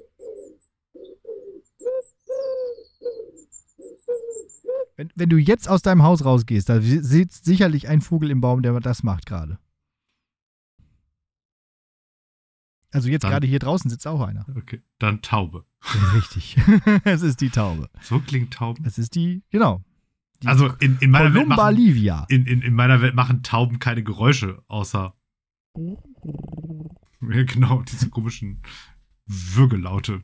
Wenn, wenn du jetzt aus deinem Haus rausgehst, da sitzt sicherlich ein Vogel im Baum, der das macht gerade. Also jetzt Dann- gerade hier draußen sitzt auch einer. Okay, dann Taube. Richtig. Es ist die Taube. So klingt Tauben. Es ist die, genau. Die Also in, in, meiner Welt Columba machen, livia. in, in, in meiner Welt machen Tauben keine Geräusche, außer ja, genau, diese komischen Würgelaute.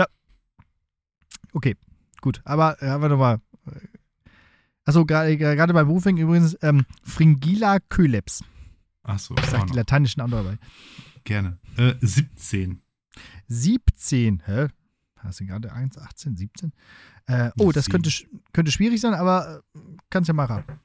Okay, gut. Aber äh, haben wir nochmal. Achso, gerade gerade beim Buchfink übrigens ähm, Fringilla coeleps. Achso, Ich sag die lateinischen auch noch dabei. gerne. Äh, siebzehn. siebzehn. Hä? Hast du gerade eins, achtzehn, siebzehn? Äh, oh, das könnte, sch- könnte schwierig sein, aber äh, kannst ja mal raten.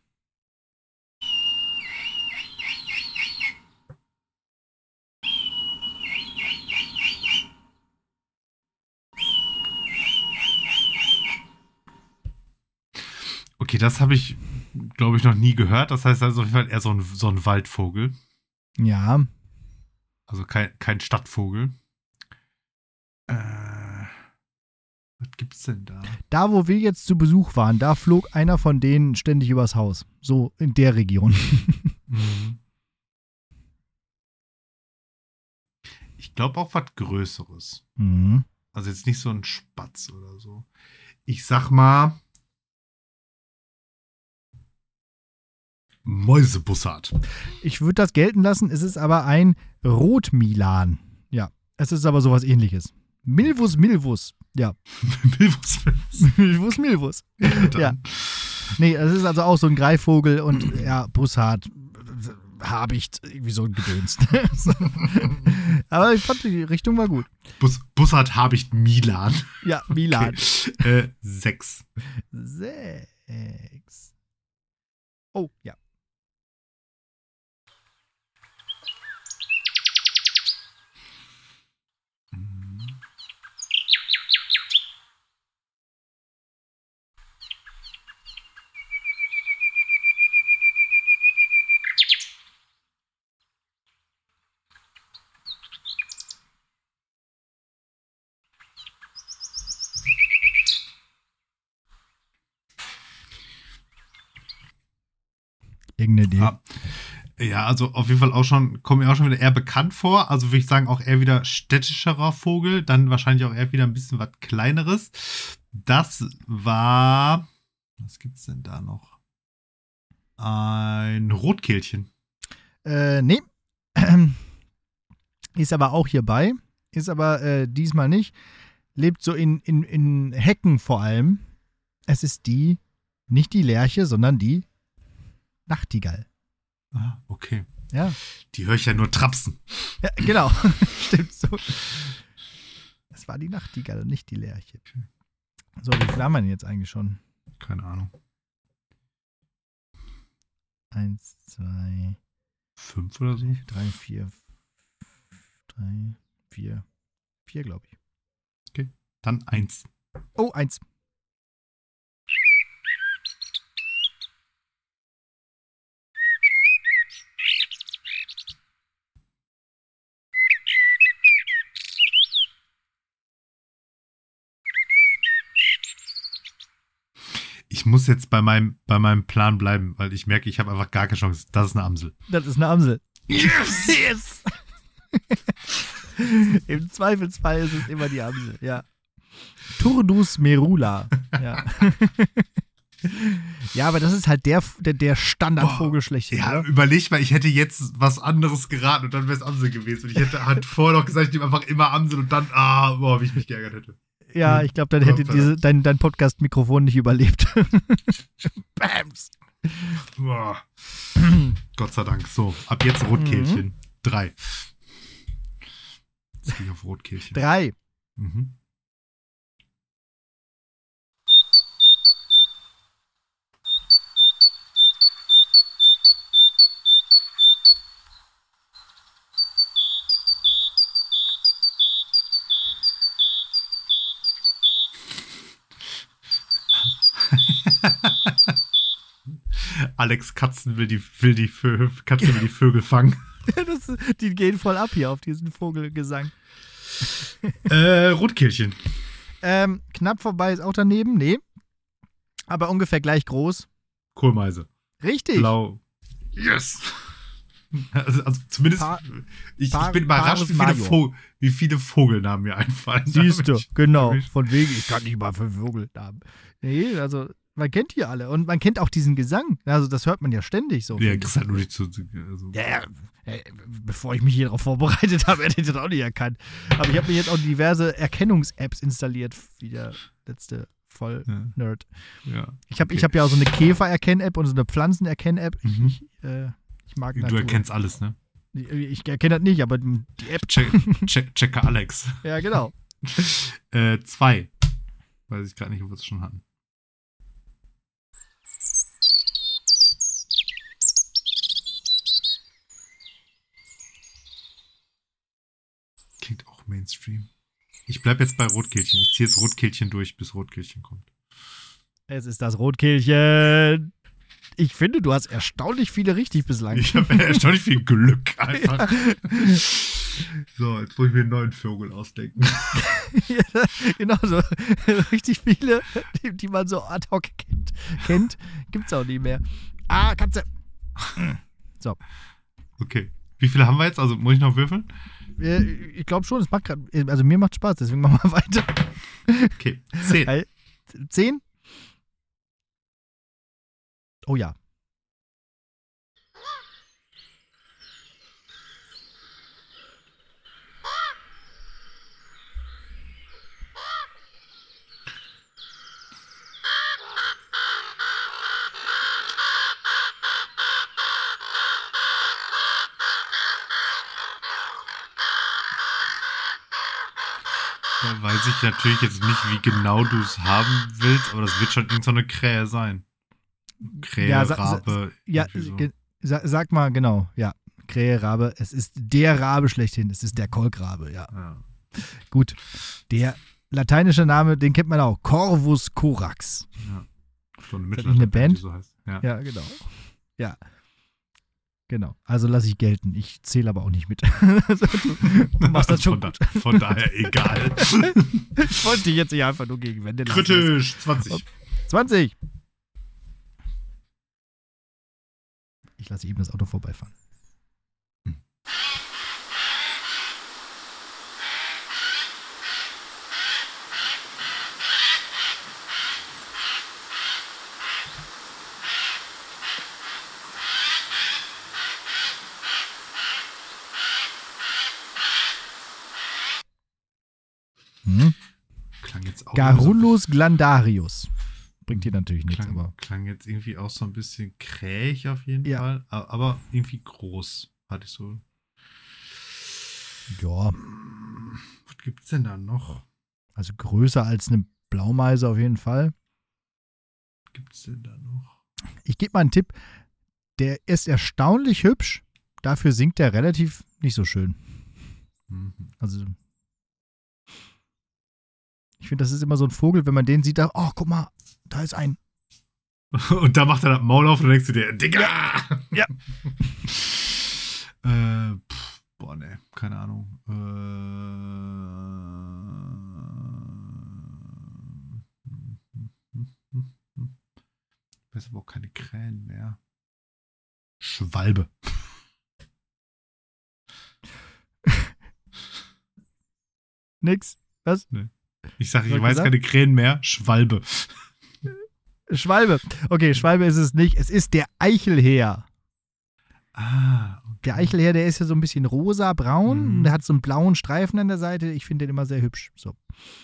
Okay, das habe ich, glaube ich, noch nie gehört. Das heißt also auf jeden Fall eher so ein, so ein Waldvogel. Ja. Also kein, kein Stadtvogel. Äh, was gibt's denn da? Da, wo wir jetzt zu Besuch waren, da flog einer von denen ständig übers Haus. So in der Region. Mhm. Ich glaube auch was Größeres. Mhm. Also jetzt nicht so ein Spatz oder so. Ich sag mal Mäusebussard. Ich würde das gelten lassen, es ist aber ein Rotmilan. Ja, es ist aber sowas ähnliches. Milvus milvus. Ja, Milvus. Milvus milvus. Ja. Nee, es ist also auch so ein Greifvogel und ja, Bussard, Habicht, irgendwie so ein Gedöns. Aber ich fand, die Richtung war gut. Bus, Bussard Habicht Milan. Ja, Milan. Okay. Äh, sechs. Sechs. Oh, ja. Irgendeine Idee. Ah, ja, also auf jeden Fall auch schon, kommt mir auch schon wieder eher bekannt vor. Also würde ich sagen, auch eher wieder städtischerer Vogel. Dann wahrscheinlich auch eher wieder ein bisschen was Kleineres. Das war, was gibt's denn da noch? Ein Rotkehlchen. Äh, nee. Ist aber auch hierbei. Ist aber äh, diesmal nicht. Lebt so in, in, in Hecken vor allem. Es ist die, nicht die Lerche, sondern die Nachtigall. Ah, okay. Ja, Die höre ich ja nur trapsen. ja genau. Stimmt so. Es war die Nachtigall und nicht die Lerche. So, wie viel haben wir denn jetzt eigentlich schon? Keine Ahnung. Eins, zwei, Fünf oder so? drei, vier, drei, vier, vier, glaube ich. Dann eins. Oh, eins. Ich muss jetzt bei meinem, bei meinem Plan bleiben, weil ich merke, ich habe einfach gar keine Chance. Das ist eine Amsel. Das ist eine Amsel. Yes! Yes! Im Zweifelsfall ist es immer die Amsel, ja. Turdus merula. Ja. Ja, aber das ist halt der, der, der Standardvogel schlechthin. Ja, oder? überleg mal, ich hätte jetzt was anderes geraten und dann wäre es Amsel gewesen. Und ich hätte halt vorher noch gesagt, ich nehme einfach immer Amsel und dann, ah, boah, wie ich mich geärgert hätte. Ja, ich glaube, dann hätte diese, dein, dein Podcast-Mikrofon nicht überlebt. Bams! Boah. Gott sei Dank. So, ab jetzt Rotkehlchen. Mhm. Drei. Jetzt gehe ich auf Rotkehlchen. Drei. Mhm. Alex Katzen will die, will die Vö- Katze will die Vögel fangen. Das, die gehen voll ab hier auf diesen Vogelgesang. äh, Rotkehlchen. Ähm, knapp vorbei ist auch daneben, nee. Aber ungefähr gleich groß. Kohlmeise. Richtig. Blau. Yes! Also, also zumindest, Pa- ich, Pa- ich bin überrascht, wie viele, Major. Vogel, wie viele Vogelnamen mir einfallen. Siehst du, Ich- genau. ich- Von wegen, ich kann nicht mal fünf Vogelnamen. Nee, also man kennt die alle. Und man kennt auch diesen Gesang. Also das hört man ja ständig so. Ja, kriegst halt nur nicht zu. Also. Ja, ja, äh, bevor ich mich hier darauf vorbereitet habe, hätte ich das auch nicht erkannt. Aber ich habe mir jetzt auch diverse Erkennungs-Apps installiert, wie der letzte Voll-Nerd. Ja. Ich habe Okay. ich hab ja auch so eine Käfer-Erkenn-App und so eine Pflanzen-Erkenn-App. Mhm. Ich, äh, ich mag Du Natur. erkennst alles, ne? Ich, ich erkenne das nicht, aber die App. Check, check, Checker Alex. Ja, genau. äh, zwei. Weiß ich gerade nicht, ob wir es schon hatten. Klingt auch Mainstream. Ich bleib jetzt bei Rotkehlchen. Ich ziehe jetzt Rotkehlchen durch, bis Rotkehlchen kommt. Es ist das Rotkehlchen. Ich finde, du hast erstaunlich viele richtig bislang. Ich habe erstaunlich viel Glück einfach. So, jetzt muss ich mir einen neuen Vogel ausdenken. Ja, genau so. Richtig viele, die, die man so ad hoc kennt, kennt gibt's auch nie mehr. Ah, Katze. So. Okay. Wie viele haben wir jetzt? Also muss ich noch würfeln? Äh, Ich glaube schon, es macht gerade, also mir macht Spaß, deswegen machen wir weiter. Okay. Zehn. Weil- Zehn? Oh ja. Da weiß ich natürlich jetzt nicht, wie genau du es haben willst, aber das wird schon irgendeine Krähe sein. Krähe, Ja, sa- sa- Rabe. Ja, irgendwie so. ge- sa sag mal genau, ja. Krähe, Rabe, es ist der Rabe schlechthin, es ist der Kolkrabe, ja. Ja. Gut. Der lateinische Name, den kennt man auch, Corvus corax. Ja. So eine Ist das nicht eine Mittelalterband, Band? die so heißt. Ja. Ja, genau. Ja. Genau. Also lasse ich gelten. Ich zähle aber auch nicht mit. Also, du, du machst das schon von, gut. da, von daher egal. Ich wollte dich jetzt nicht einfach nur gegen Wände lassen. Kritisch, zwanzig. zwanzig. Ich lasse eben das Auto vorbeifahren. Hm? Klang jetzt auch Garrulus glandarius. Bringt dir natürlich nichts, klang, aber. Klang jetzt irgendwie auch so ein bisschen krähig auf jeden Ja. Fall, a- aber irgendwie groß. Hatte ich so. Ja. Was gibt's denn da noch? Also größer als eine Blaumeise auf jeden Fall. Was gibt's denn da noch? Ich gebe mal einen Tipp. Der ist erstaunlich hübsch. Dafür singt er relativ nicht so schön. Mhm. Also. Ich finde, das ist immer so ein Vogel, wenn man den sieht, da, oh, guck mal, da ist ein. Und da macht er das Maul auf und denkst du dir, Digga! Ja. äh, pff, boah, ne, keine Ahnung. Äh, ich weiß aber auch keine Krähen mehr. Schwalbe. Nix. Was? Ich sage, ich Was weiß gesagt? keine Krähen mehr. Schwalbe. Schwalbe. Okay, Schwalbe ist es nicht. Es ist der Eichelheer. Ah, okay. Der Eichelheer, der ist ja so ein bisschen rosa-braun. Mhm. Und der hat so einen blauen Streifen an der Seite. Ich finde den immer sehr hübsch. So.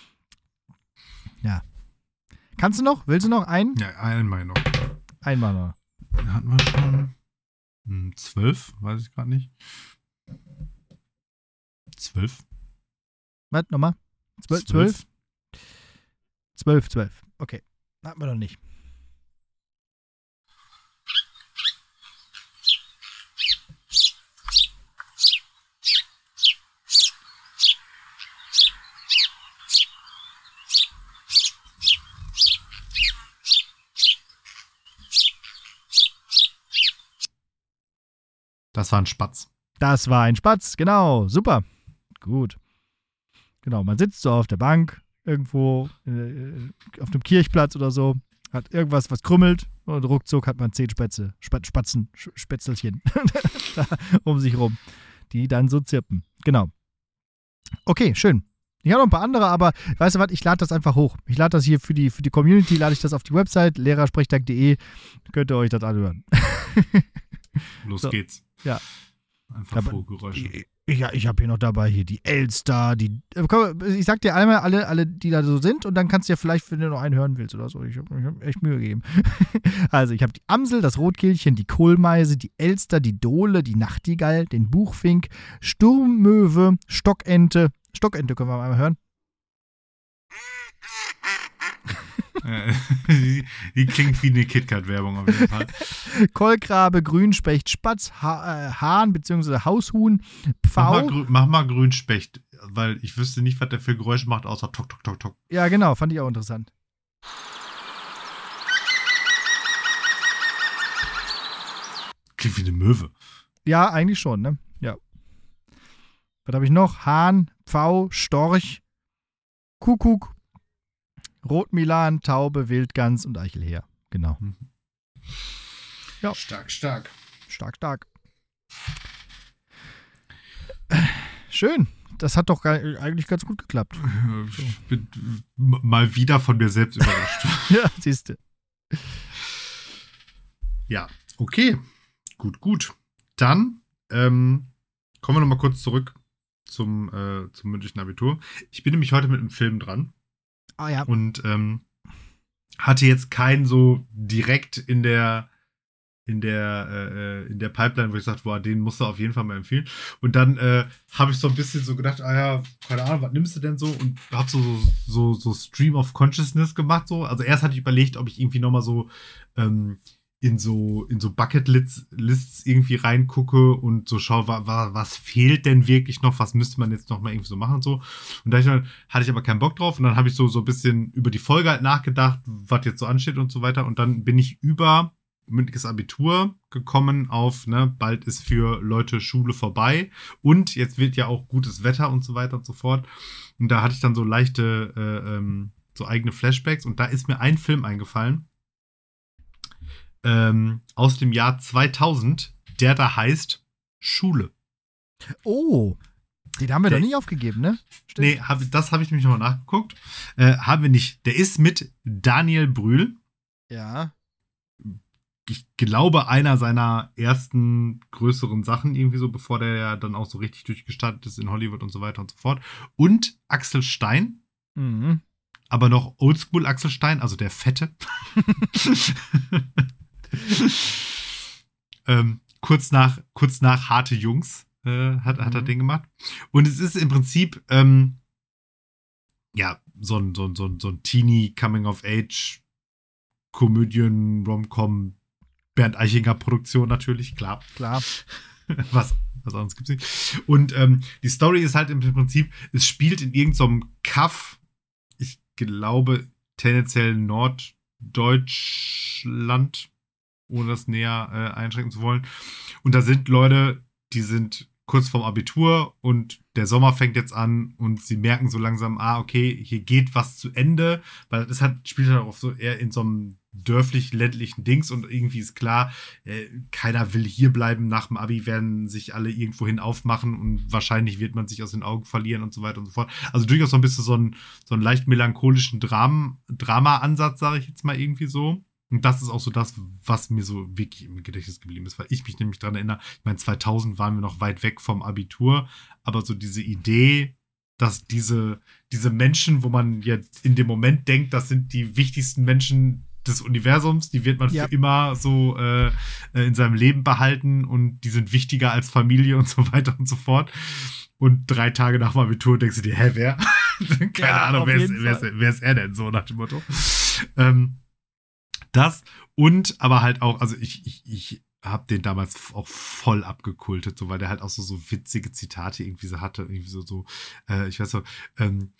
Ja. Kannst du noch? Willst du noch einen? Ja, einmal noch. Einmal noch. Hatten wir schon hm, zwölf? Weiß ich gerade nicht. Zwölf? Was, nochmal? Zwölf? Zwölf? Zwölf, zwölf. Okay. Hatten wir noch nicht. Das war ein Spatz. Das war ein Spatz, genau, super. Gut. Genau, man sitzt so auf der Bank irgendwo äh, auf einem Kirchplatz oder so, hat irgendwas, was krümmelt und ruckzuck hat man zehn Spätze, Sp Spatzen, Sch Spätzelchen da um sich rum, die dann so zirpen. Genau. Okay, schön. Ich habe noch ein paar andere, aber weißt du was, ich lade das einfach hoch. Ich lade das hier für die, für die Community, lade ich das auf die Website, lehrersprechtag punkt de, könnt ihr euch das anhören. Los So. geht's. Ja. Einfach Aber- Vogelgeräusche. Ja, ich habe hier noch dabei hier die Elster, die. äh, Komm, ich sag dir einmal alle, alle, die da so sind und dann kannst du ja vielleicht, wenn du noch einen hören willst oder so. Ich habe hab echt Mühe gegeben. Also, ich habe die Amsel, das Rotkehlchen, die Kohlmeise, die Elster, die Dohle, die Nachtigall, den Buchfink, Sturmmöwe, Stockente. Stockente können wir mal hören. Äh, die, die klingt wie eine KitKat-Werbung auf jeden Fall. Kolkrabe, Grünspecht, Spatz, ha äh, Hahn bzw. Haushuhn, Mach mal, Pfau. Grü- mach mal Grünspecht, weil ich wüsste nicht, was der für Geräusche macht, außer Tok, Tok, Tok, Tok. Ja, genau, fand ich auch interessant. Klingt wie eine Möwe. Ja, eigentlich schon, ne? Ja. Was habe ich noch? Hahn, Pfau, Storch, Kuckuck, Rotmilan, Taube, Wildgans und Eichelheer. Genau. Mhm. Ja. Stark, stark. Stark, stark. Schön. Das hat doch ge- eigentlich ganz gut geklappt. Ich bin m- mal wieder von mir selbst überrascht. Ja, siehst du. Ja, okay. Gut, gut. Dann ähm, kommen wir noch mal kurz zurück zum, äh, zum mündlichen Abitur. Ich bin nämlich heute mit einem Film dran Ah ja. und ähm, hatte jetzt keinen so direkt in der in der äh, in der Pipeline, wo ich sagte, boah, den musst du auf jeden Fall mal empfehlen. Und dann äh, habe ich so ein bisschen so gedacht, ah ja, keine Ahnung, was nimmst du denn so? Und habe so, so so Stream of Consciousness gemacht so. Also erst hatte ich überlegt, ob ich irgendwie noch mal so ähm, in so in so Bucket-Lists Lists irgendwie reingucke und so schaue, wa, wa, was fehlt denn wirklich noch, was müsste man jetzt noch mal irgendwie so machen und so. Und da ich dann, hatte ich aber keinen Bock drauf und dann habe ich so so ein bisschen über die Folge halt nachgedacht, was jetzt so ansteht und so weiter. Und dann bin ich über mündliches Abitur gekommen auf, ne, bald ist für Leute Schule vorbei und jetzt wird ja auch gutes Wetter und so weiter und so fort. Und da hatte ich dann so leichte, äh, ähm, so eigene Flashbacks und da ist mir ein Film eingefallen ähm, aus dem Jahr zweitausend, der da heißt Schule. Oh. Den haben wir Der- doch nicht aufgegeben, ne? Stimmt. Nee, hab, das habe ich nämlich nochmal nachgeguckt. Äh, haben wir nicht. Der ist mit Daniel Brühl. Ja. Ich glaube, einer seiner ersten größeren Sachen irgendwie so, bevor der ja dann auch so richtig durchgestartet ist in Hollywood und so weiter und so fort. Und Axel Stein, Mhm. aber noch Oldschool Axel Stein, also der Fette. ähm, kurz nach, kurz nach Harte Jungs äh, hat, hat er Mhm. den gemacht. Und es ist im Prinzip, ähm, ja, so ein, so ein, so ein, so ein Teenie Coming-of-Age Komödien, Rom-Com, Bernd Eichinger Produktion natürlich, klar. Klar. Was, was anderes gibt's nicht. Und ähm, die Story ist halt im Prinzip, es spielt in irgendeinem Kaff, ich glaube tendenziell Norddeutschland, ohne das näher äh, einschränken zu wollen. Und da sind Leute, die sind kurz vorm Abitur und der Sommer fängt jetzt an und sie merken so langsam, ah, okay, hier geht was zu Ende, weil das hat, spielt halt auch so eher in so einem dörflich-ländlichen Dings und irgendwie ist klar, äh, keiner will hier bleiben. Nach dem Abi werden sich alle irgendwohin aufmachen und wahrscheinlich wird man sich aus den Augen verlieren und so weiter und so fort. Also durchaus so ein bisschen so ein, so einen leicht melancholischen Dram- Drama-Ansatz, sage ich jetzt mal irgendwie so. Und das ist auch so das, was mir so wirklich im Gedächtnis geblieben ist, weil ich mich nämlich daran erinnere, ich meine, zweitausend waren wir noch weit weg vom Abitur, aber so diese Idee, dass diese, diese Menschen, wo man jetzt in dem Moment denkt, das sind die wichtigsten Menschen des Universums, die wird man Ja. für immer so äh, in seinem Leben behalten und die sind wichtiger als Familie und so weiter und so fort. Und drei Tage nach dem Abitur denkst du dir, hä, wer? Keine Ja, Ahnung, auf wer ist, jeden wer, ist, Fall. wer ist er denn so nach dem Motto? Ähm, das und aber halt auch, also ich, ich, ich habe den damals auch voll abgekultet, so, weil der halt auch so, so witzige Zitate irgendwie so hatte, irgendwie so, so äh, ich weiß so, ähm,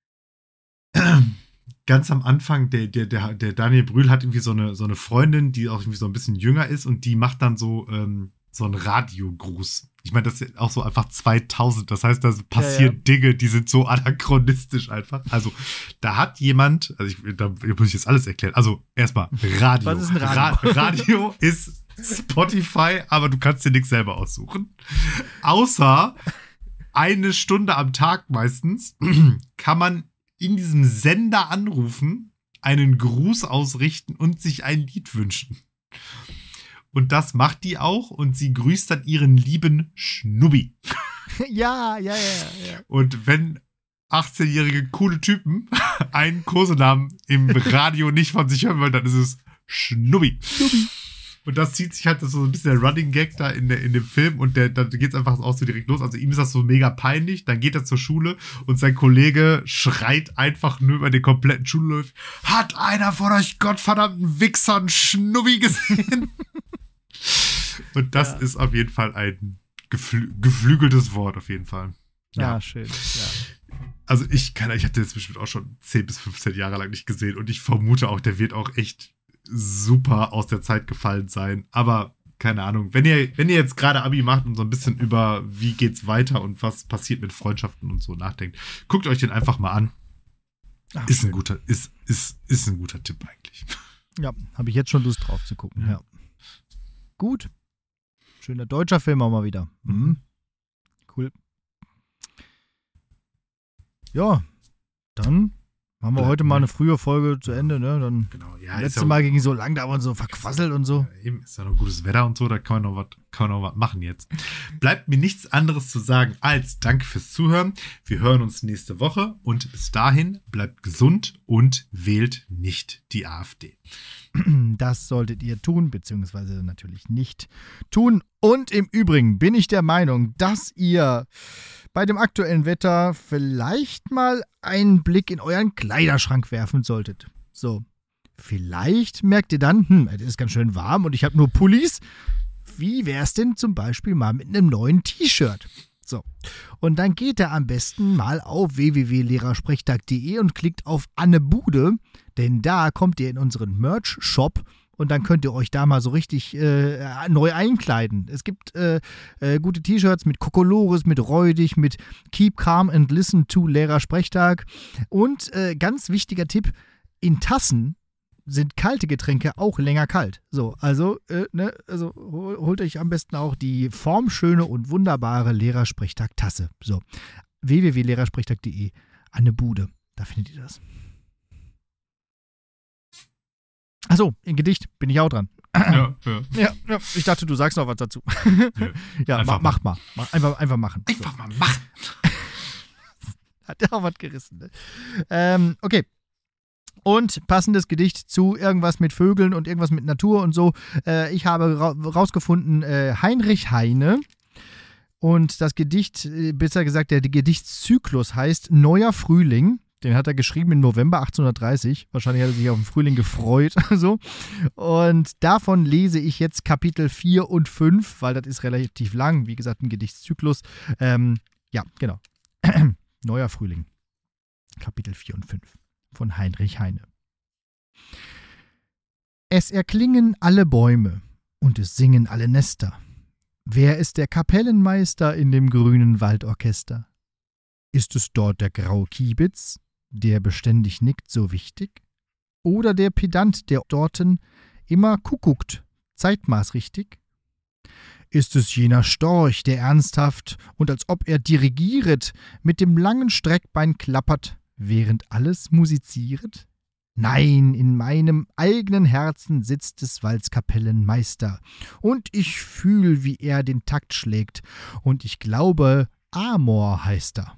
ganz am Anfang, der, der, der, der Daniel Brühl hat irgendwie so eine, so eine Freundin, die auch irgendwie so ein bisschen jünger ist und die macht dann so, ähm, so einen Radiogruß. Ich meine, das ist auch so einfach zweitausend. Das heißt, da passieren Ja, ja. Dinge, die sind so anachronistisch einfach. Also, da hat jemand, also ich, da muss ich jetzt alles erklären. Also, erstmal Radio. Was ist ein Radio? Ra- Radio ist Spotify, aber du kannst dir nichts selber aussuchen. Außer eine Stunde am Tag meistens kann man in diesem Sender anrufen, einen Gruß ausrichten und sich ein Lied wünschen. Und das macht die auch und sie grüßt dann ihren lieben Schnubbi. Ja, ja, ja, ja. Und wenn achtzehnjährige coole Typen einen Kosenamen im Radio nicht von sich hören wollen, dann ist es Schnubbi. Schnubbi. Und das zieht sich halt so ein bisschen der Running Gag da in, der, in dem Film und der, dann geht es einfach auch so direkt los. Also ihm ist das so mega peinlich. Dann geht er zur Schule und sein Kollege schreit einfach nur über den kompletten Schulhof: Hat einer von euch gottverdammten Wichsern Schnubbi gesehen? Und das Ja. ist auf jeden Fall ein geflü geflügeltes Wort, auf jeden Fall. Ja, schön. Ja. Also ich kann, ich habe den jetzt bestimmt auch schon zehn bis fünfzehn Jahre lang nicht gesehen und ich vermute auch, der wird auch echt super aus der Zeit gefallen sein. Aber keine Ahnung, wenn ihr, wenn ihr jetzt gerade Abi macht und so ein bisschen über wie geht's weiter und was passiert mit Freundschaften und so nachdenkt, guckt euch den einfach mal an. Ach, Ist ein schön. guter, ist, ist, ist ein guter Tipp eigentlich. Ja, habe ich jetzt schon Lust drauf zu gucken. Ja. Ja. Gut. Schöner deutscher Film auch mal wieder. Mhm. Cool. Ja, dann machen wir Bleibt heute mal mir- eine frühe Folge zu Ende, ne? Dann Genau, ja. letztes Mal ging so lang, da haben wir uns so verquasselt und so. Ja, eben, ist ja noch gutes Wetter und so, da kann man noch was, kann man noch was machen jetzt. Bleibt mir nichts anderes zu sagen als Danke fürs Zuhören. Wir hören uns nächste Woche und bis dahin bleibt gesund und wählt nicht die AfD. Das solltet ihr tun, beziehungsweise natürlich nicht tun. Und im Übrigen bin ich der Meinung, dass ihr bei dem aktuellen Wetter vielleicht mal einen Blick in euren Kleiderschrank werfen solltet. So, vielleicht merkt ihr dann, hm, es ist ganz schön warm und ich habe nur Pullis. Wie wär's denn zum Beispiel mal mit einem neuen T-Shirt? So, und dann geht ihr am besten mal auf w w w punkt lehrersprechtag punkt de und klickt auf Anne Bude, denn da kommt ihr in unseren Merch-Shop und dann könnt ihr euch da mal so richtig äh, neu einkleiden. Es gibt äh, äh, gute T-Shirts mit Kokolores, mit Räudig, mit Keep Calm and Listen to Lehrersprechtag und äh, ganz wichtiger Tipp, in Tassen sind kalte Getränke auch länger kalt. So, also, äh, ne, also hol- holt euch am besten auch die formschöne und wunderbare Lehrersprechtag-Tasse. So, w w w punkt lehrersprechtag punkt de, Anne Bude, da findet ihr das. Achso, im Gedicht bin ich auch dran. Ja, ja. Ja, ja, ich dachte, du sagst noch was dazu. Nö. Ja, Einfach ma, mach mal. Mach, einfach, einfach machen. So. Einfach mal machen. Hat ja auch was gerissen. Ne? Ähm, okay. Und passendes Gedicht zu irgendwas mit Vögeln und irgendwas mit Natur und so. Äh, ich habe ra- rausgefunden, äh, Heinrich Heine. Und das Gedicht, äh, besser gesagt, der Gedichtszyklus heißt Neuer Frühling. Den hat er geschrieben im November achtzehnhundertdreißig. Wahrscheinlich hat er sich auf den Frühling gefreut. so. Und davon lese ich jetzt Kapitel vier und fünf, weil das ist relativ lang. Wie gesagt, ein Gedichtszyklus. Ähm, ja, genau. Neuer Frühling. Kapitel vier und fünf. Von Heinrich Heine. Es erklingen alle Bäume und es singen alle Nester. Wer ist der Kapellenmeister in dem grünen Waldorchester? Ist es dort der graue Kiebitz, der beständig nickt so wichtig? Oder der Pedant, der dorten immer kuckuckt, zeitmaßrichtig? Ist es jener Storch, der ernsthaft und als ob er dirigieret, mit dem langen Streckbein klappert, während alles musiziert? Nein, in meinem eigenen Herzen sitzt des Walds Kapellenmeister, und ich fühl, wie er den Takt schlägt, und ich glaube, Amor heißt er.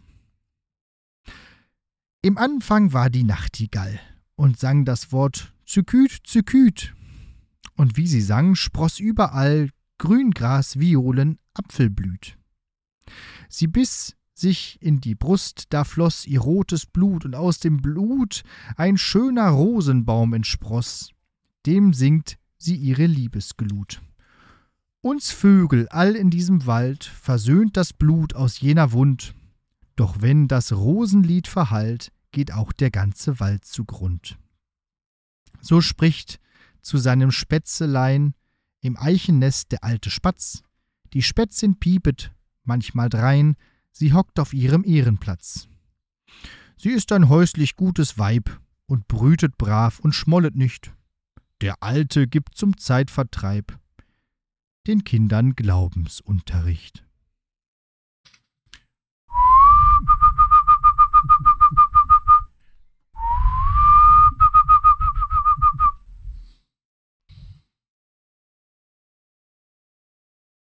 Im Anfang war die Nachtigall und sang das Wort Zyküt, Zyküt. Und wie sie sang, spross überall Grüngras, Violen, Apfelblüt. Sie biss sich in die Brust, da floss ihr rotes Blut, und aus dem Blut ein schöner Rosenbaum entspross, dem singt sie ihre Liebesglut. Uns Vögel all in diesem Wald versöhnt das Blut aus jener Wund, doch wenn das Rosenlied verhallt, geht auch der ganze Wald zugrund. So spricht zu seinem Spätzelein im Eichennest der alte Spatz, die Spätzin piepet manchmal drein, sie hockt auf ihrem Ehrenplatz. Sie ist ein häuslich gutes Weib und brütet brav und schmollet nicht. Der Alte gibt zum Zeitvertreib den Kindern Glaubensunterricht.